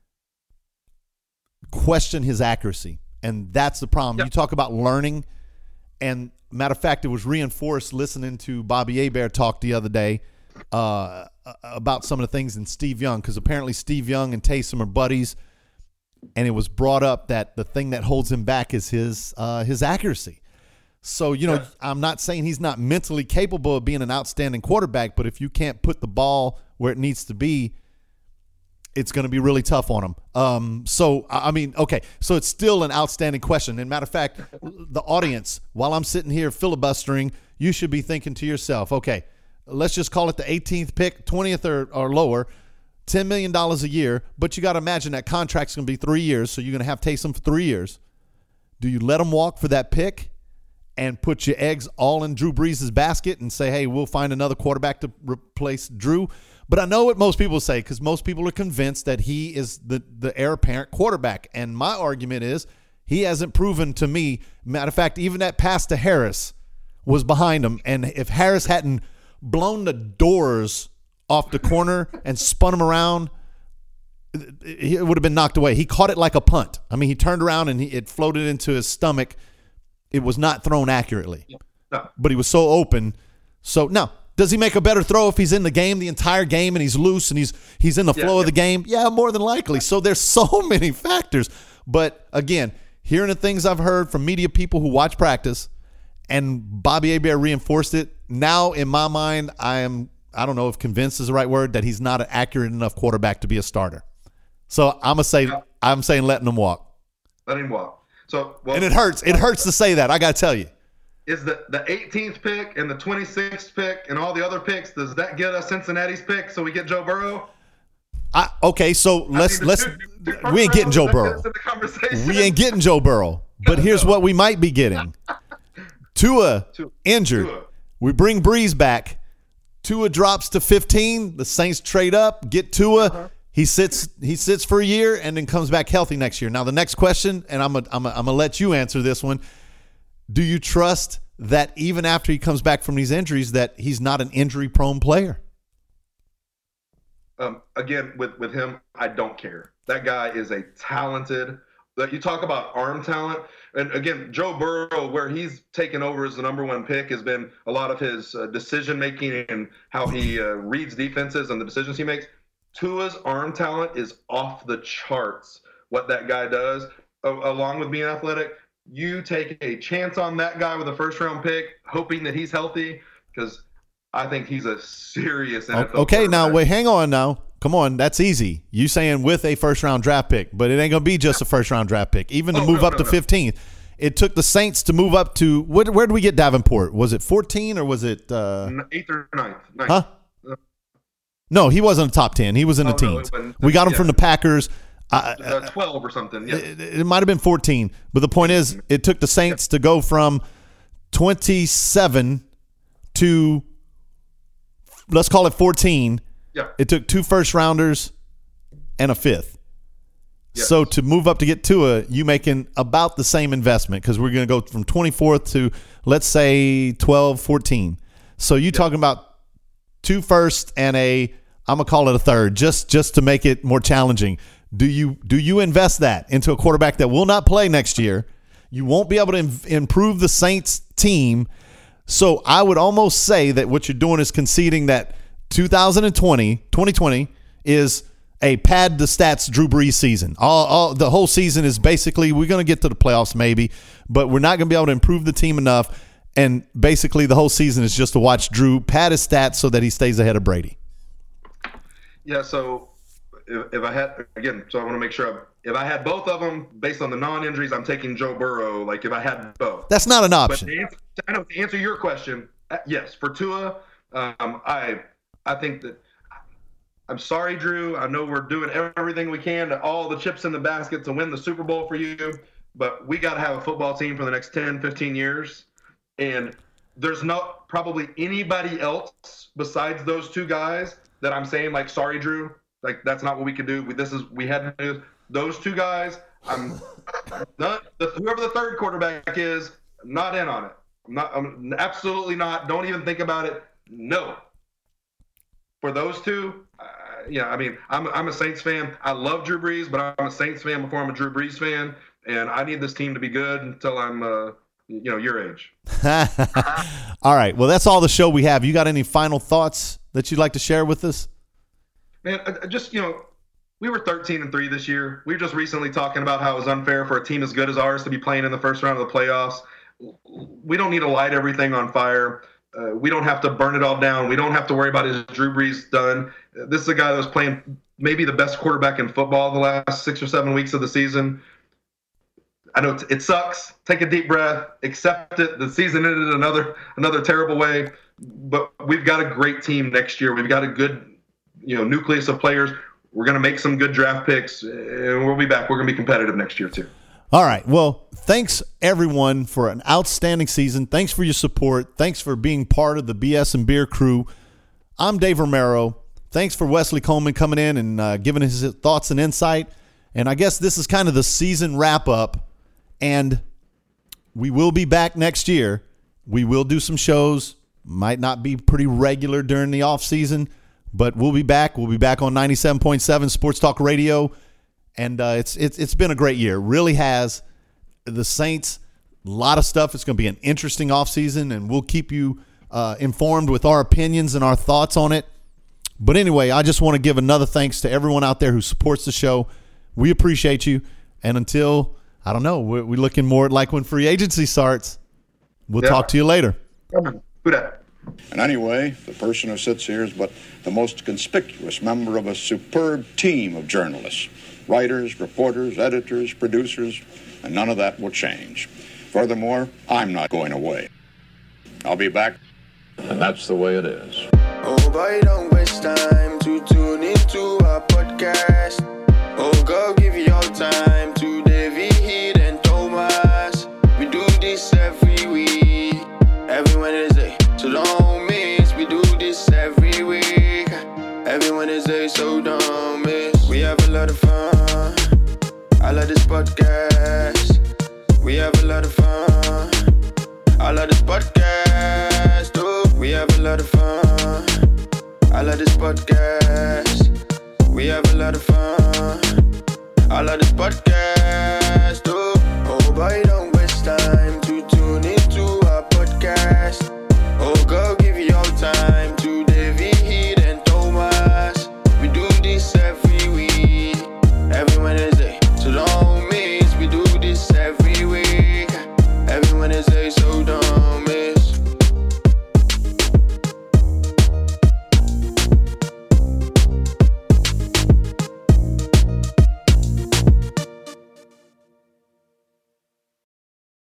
question his accuracy, and that's the problem. Yep. You talk about learning, and matter of fact, it was reinforced listening to Bobby Hebert talk the other day uh, about some of the things in Steve Young, because apparently Steve Young and Taysom are buddies, and it was brought up that the thing that holds him back is his uh, his accuracy. So, you know, Yeah. I'm not saying he's not mentally capable of being an outstanding quarterback, but if you can't put the ball where it needs to be, it's going to be really tough on him. Um, so, I I mean, okay, so it's still an outstanding question. And matter of fact, the audience, while I'm sitting here filibustering, you should be thinking to yourself, okay, let's just call it the eighteenth pick, twentieth or, or lower, ten million dollars a year, but you got to imagine that contract's going to be three years, so you're going to have Taysom for three years. Do you let him walk for that pick and put your eggs all in Drew Brees' basket and say, hey, we'll find another quarterback to replace Drew? But I know what most people say, because most people are convinced that he is the, the heir apparent quarterback. And my argument is he hasn't proven to me. Matter of fact, even that pass to Harris was behind him. And if Harris hadn't blown the doors off the corner and spun him around, it would have been knocked away. He caught it like a punt. I mean, he turned around and he, it floated into his stomach. It was not thrown accurately. No. But he was so open. So, now, does he make a better throw if he's in the game the entire game and he's loose and he's he's in the Yeah, flow yeah. of the game? Yeah, more than likely. So there's so many factors. But again, hearing the things I've heard from media people who watch practice, and Bobby Hebert reinforced it, now in my mind, I am, I don't know if convinced is the right word, that he's not an accurate enough quarterback to be a starter. So I'm gonna say Yeah. I'm saying letting him walk. Let him walk. So, well, And it hurts. It hurts to say that. I gotta tell you. is the, the eighteenth pick and the twenty-sixth pick and all the other picks, does that get us Cincinnati's pick so we get Joe Burrow? I, okay, so let's I mean, let's two- two first we ain't getting rounds, Joe that Burrow. gets in the conversation. We ain't getting Joe Burrow. But here's what we might be getting. Tua Tua. injured. Tua. We bring Breeze back. Tua drops to fifteen. The Saints trade up, get Tua. Uh-huh. He sits he sits for a year and then comes back healthy next year. Now the next question, and I'm gonna I'm gonna I'm gonna let you answer this one. Do you trust that even after he comes back from these injuries that he's not an injury-prone player? Um, again, with, with him, I don't care. That guy is a talented. That you talk about arm talent, and again, Joe Burrow, where he's taken over as the number one pick, has been a lot of his uh, decision making and how he uh, reads defenses and the decisions he makes. Tua's arm talent is off the charts. What that guy does, o- along with being athletic, you take a chance on that guy with a first round pick, hoping that he's healthy, because I think he's a serious N F L Okay, now quarterback. wait, hang on now. Come on, that's easy. You saying with a first round draft pick, but it ain't gonna be just a first round draft pick. Even to Oh, move no, up no, to no. fifteenth, it took the Saints to move up to where, where did we get Davenport? Was it fourteen or was it? Uh, eighth or ninth. ninth. huh? No, he wasn't a top ten. He was in the Oh, no, it teens. wasn't. We got him Yeah. from the Packers. I, Uh, twelve or something. Yeah. it, it might have been fourteen, but the point is, it took the Saints to go from twenty-seven to, let's call it fourteen. Yeah. It took two first rounders and a fifth. Yes. So to move up to get Tua, you making about the same investment, because we're going to go from twenty-fourth to, let's say, twelve, fourteen. So you talking about two first and a, I'm going to call it a third, just just to make it more challenging. Do you do you invest that into a quarterback that will not play next year? You won't be able to im- improve the Saints team. So I would almost say that what you're doing is conceding that two thousand twenty, twenty twenty is a pad the stats Drew Brees season. All, all the whole season is basically, we're going to get to the playoffs maybe, but we're not going to be able to improve the team enough. And basically the whole season is just to watch Drew pad his stats so that he stays ahead of Brady. Yeah. So if, if I had, again, so I want to make sure, I, if I had both of them based on the non-injuries, I'm taking Joe Burrow. Like if I had both. That's not an But option. to answer, I know, to answer your question, uh, yes, for Tua, um, I I think that I'm sorry, Drew. I know we're doing everything we can to all the chips in the basket to win the Super Bowl for you, but we got to have a football team for the next ten, fifteen years. And there's not probably anybody else besides those two guys that I'm saying, like, sorry, Drew, like, that's not what we could do. We, this is, we had to do those two guys. I'm not, the, whoever the third quarterback is, not in on it. I'm not, I'm absolutely not. Don't even think about it. No. For those two, uh, yeah, I mean, I'm, I'm a Saints fan. I love Drew Brees, but I'm a Saints fan before I'm a Drew Brees fan. And I need this team to be good until I'm, uh, you know, your age. All right. Well, that's all the show we have. You got any final thoughts that you'd like to share with us? Man, I, I just, you know, we were thirteen and three this year. We were just recently talking about how it was unfair for a team as good as ours to be playing in the first round of the playoffs. We don't need to light everything on fire. Uh, we don't have to burn it all down. We don't have to worry about his Drew Brees done. This is a guy that was playing maybe the best quarterback in football the last six or seven weeks of the season. I know it sucks. Take a deep breath. Accept it. The season ended another another terrible way, but we've got a great team next year. We've got a good, you know, nucleus of players. We're going to make some good draft picks, and we'll be back. We're going to be competitive next year too. All right. Well, thanks everyone for an outstanding season. Thanks for your support. Thanks for being part of the B S and Beer crew. I'm Dave Romero. Thanks for Wesley Coleman coming in and uh, giving his thoughts and insight. And I guess this is kind of the season wrap up. And we will be back next year. We will do some shows. Might not be pretty regular during the off season, but we'll be back. We'll be back on ninety-seven point seven Sports Talk Radio. And uh, it's it's it's been a great year. It really has. The Saints, a lot of stuff. It's going to be an interesting offseason, and we'll keep you uh, informed with our opinions and our thoughts on it. But anyway, I just want to give another thanks to everyone out there who supports the show. We appreciate you. And until, I don't know, we're, we're looking more like when free agency starts. We'll yeah. talk to you later. Who dat? And anyway, the person who sits here is but the most conspicuous member of a superb team of journalists. Writers, reporters, editors, producers, and none of that will change. Furthermore, I'm not going away. I'll be back, and that's the way it is. Oh, boy, don't waste time to tune into our podcast. Oh, go give your time to David and Thomas. We do this every week, every Wednesday, so don't miss. We do this every week, every Wednesday, so don't miss. We have a lot of fun. I love this podcast. We have a lot of fun. I love this podcast. Oh, we have a lot of fun. I love this podcast. We have a lot of fun. I love this podcast. Oh, oh boy, don't waste time.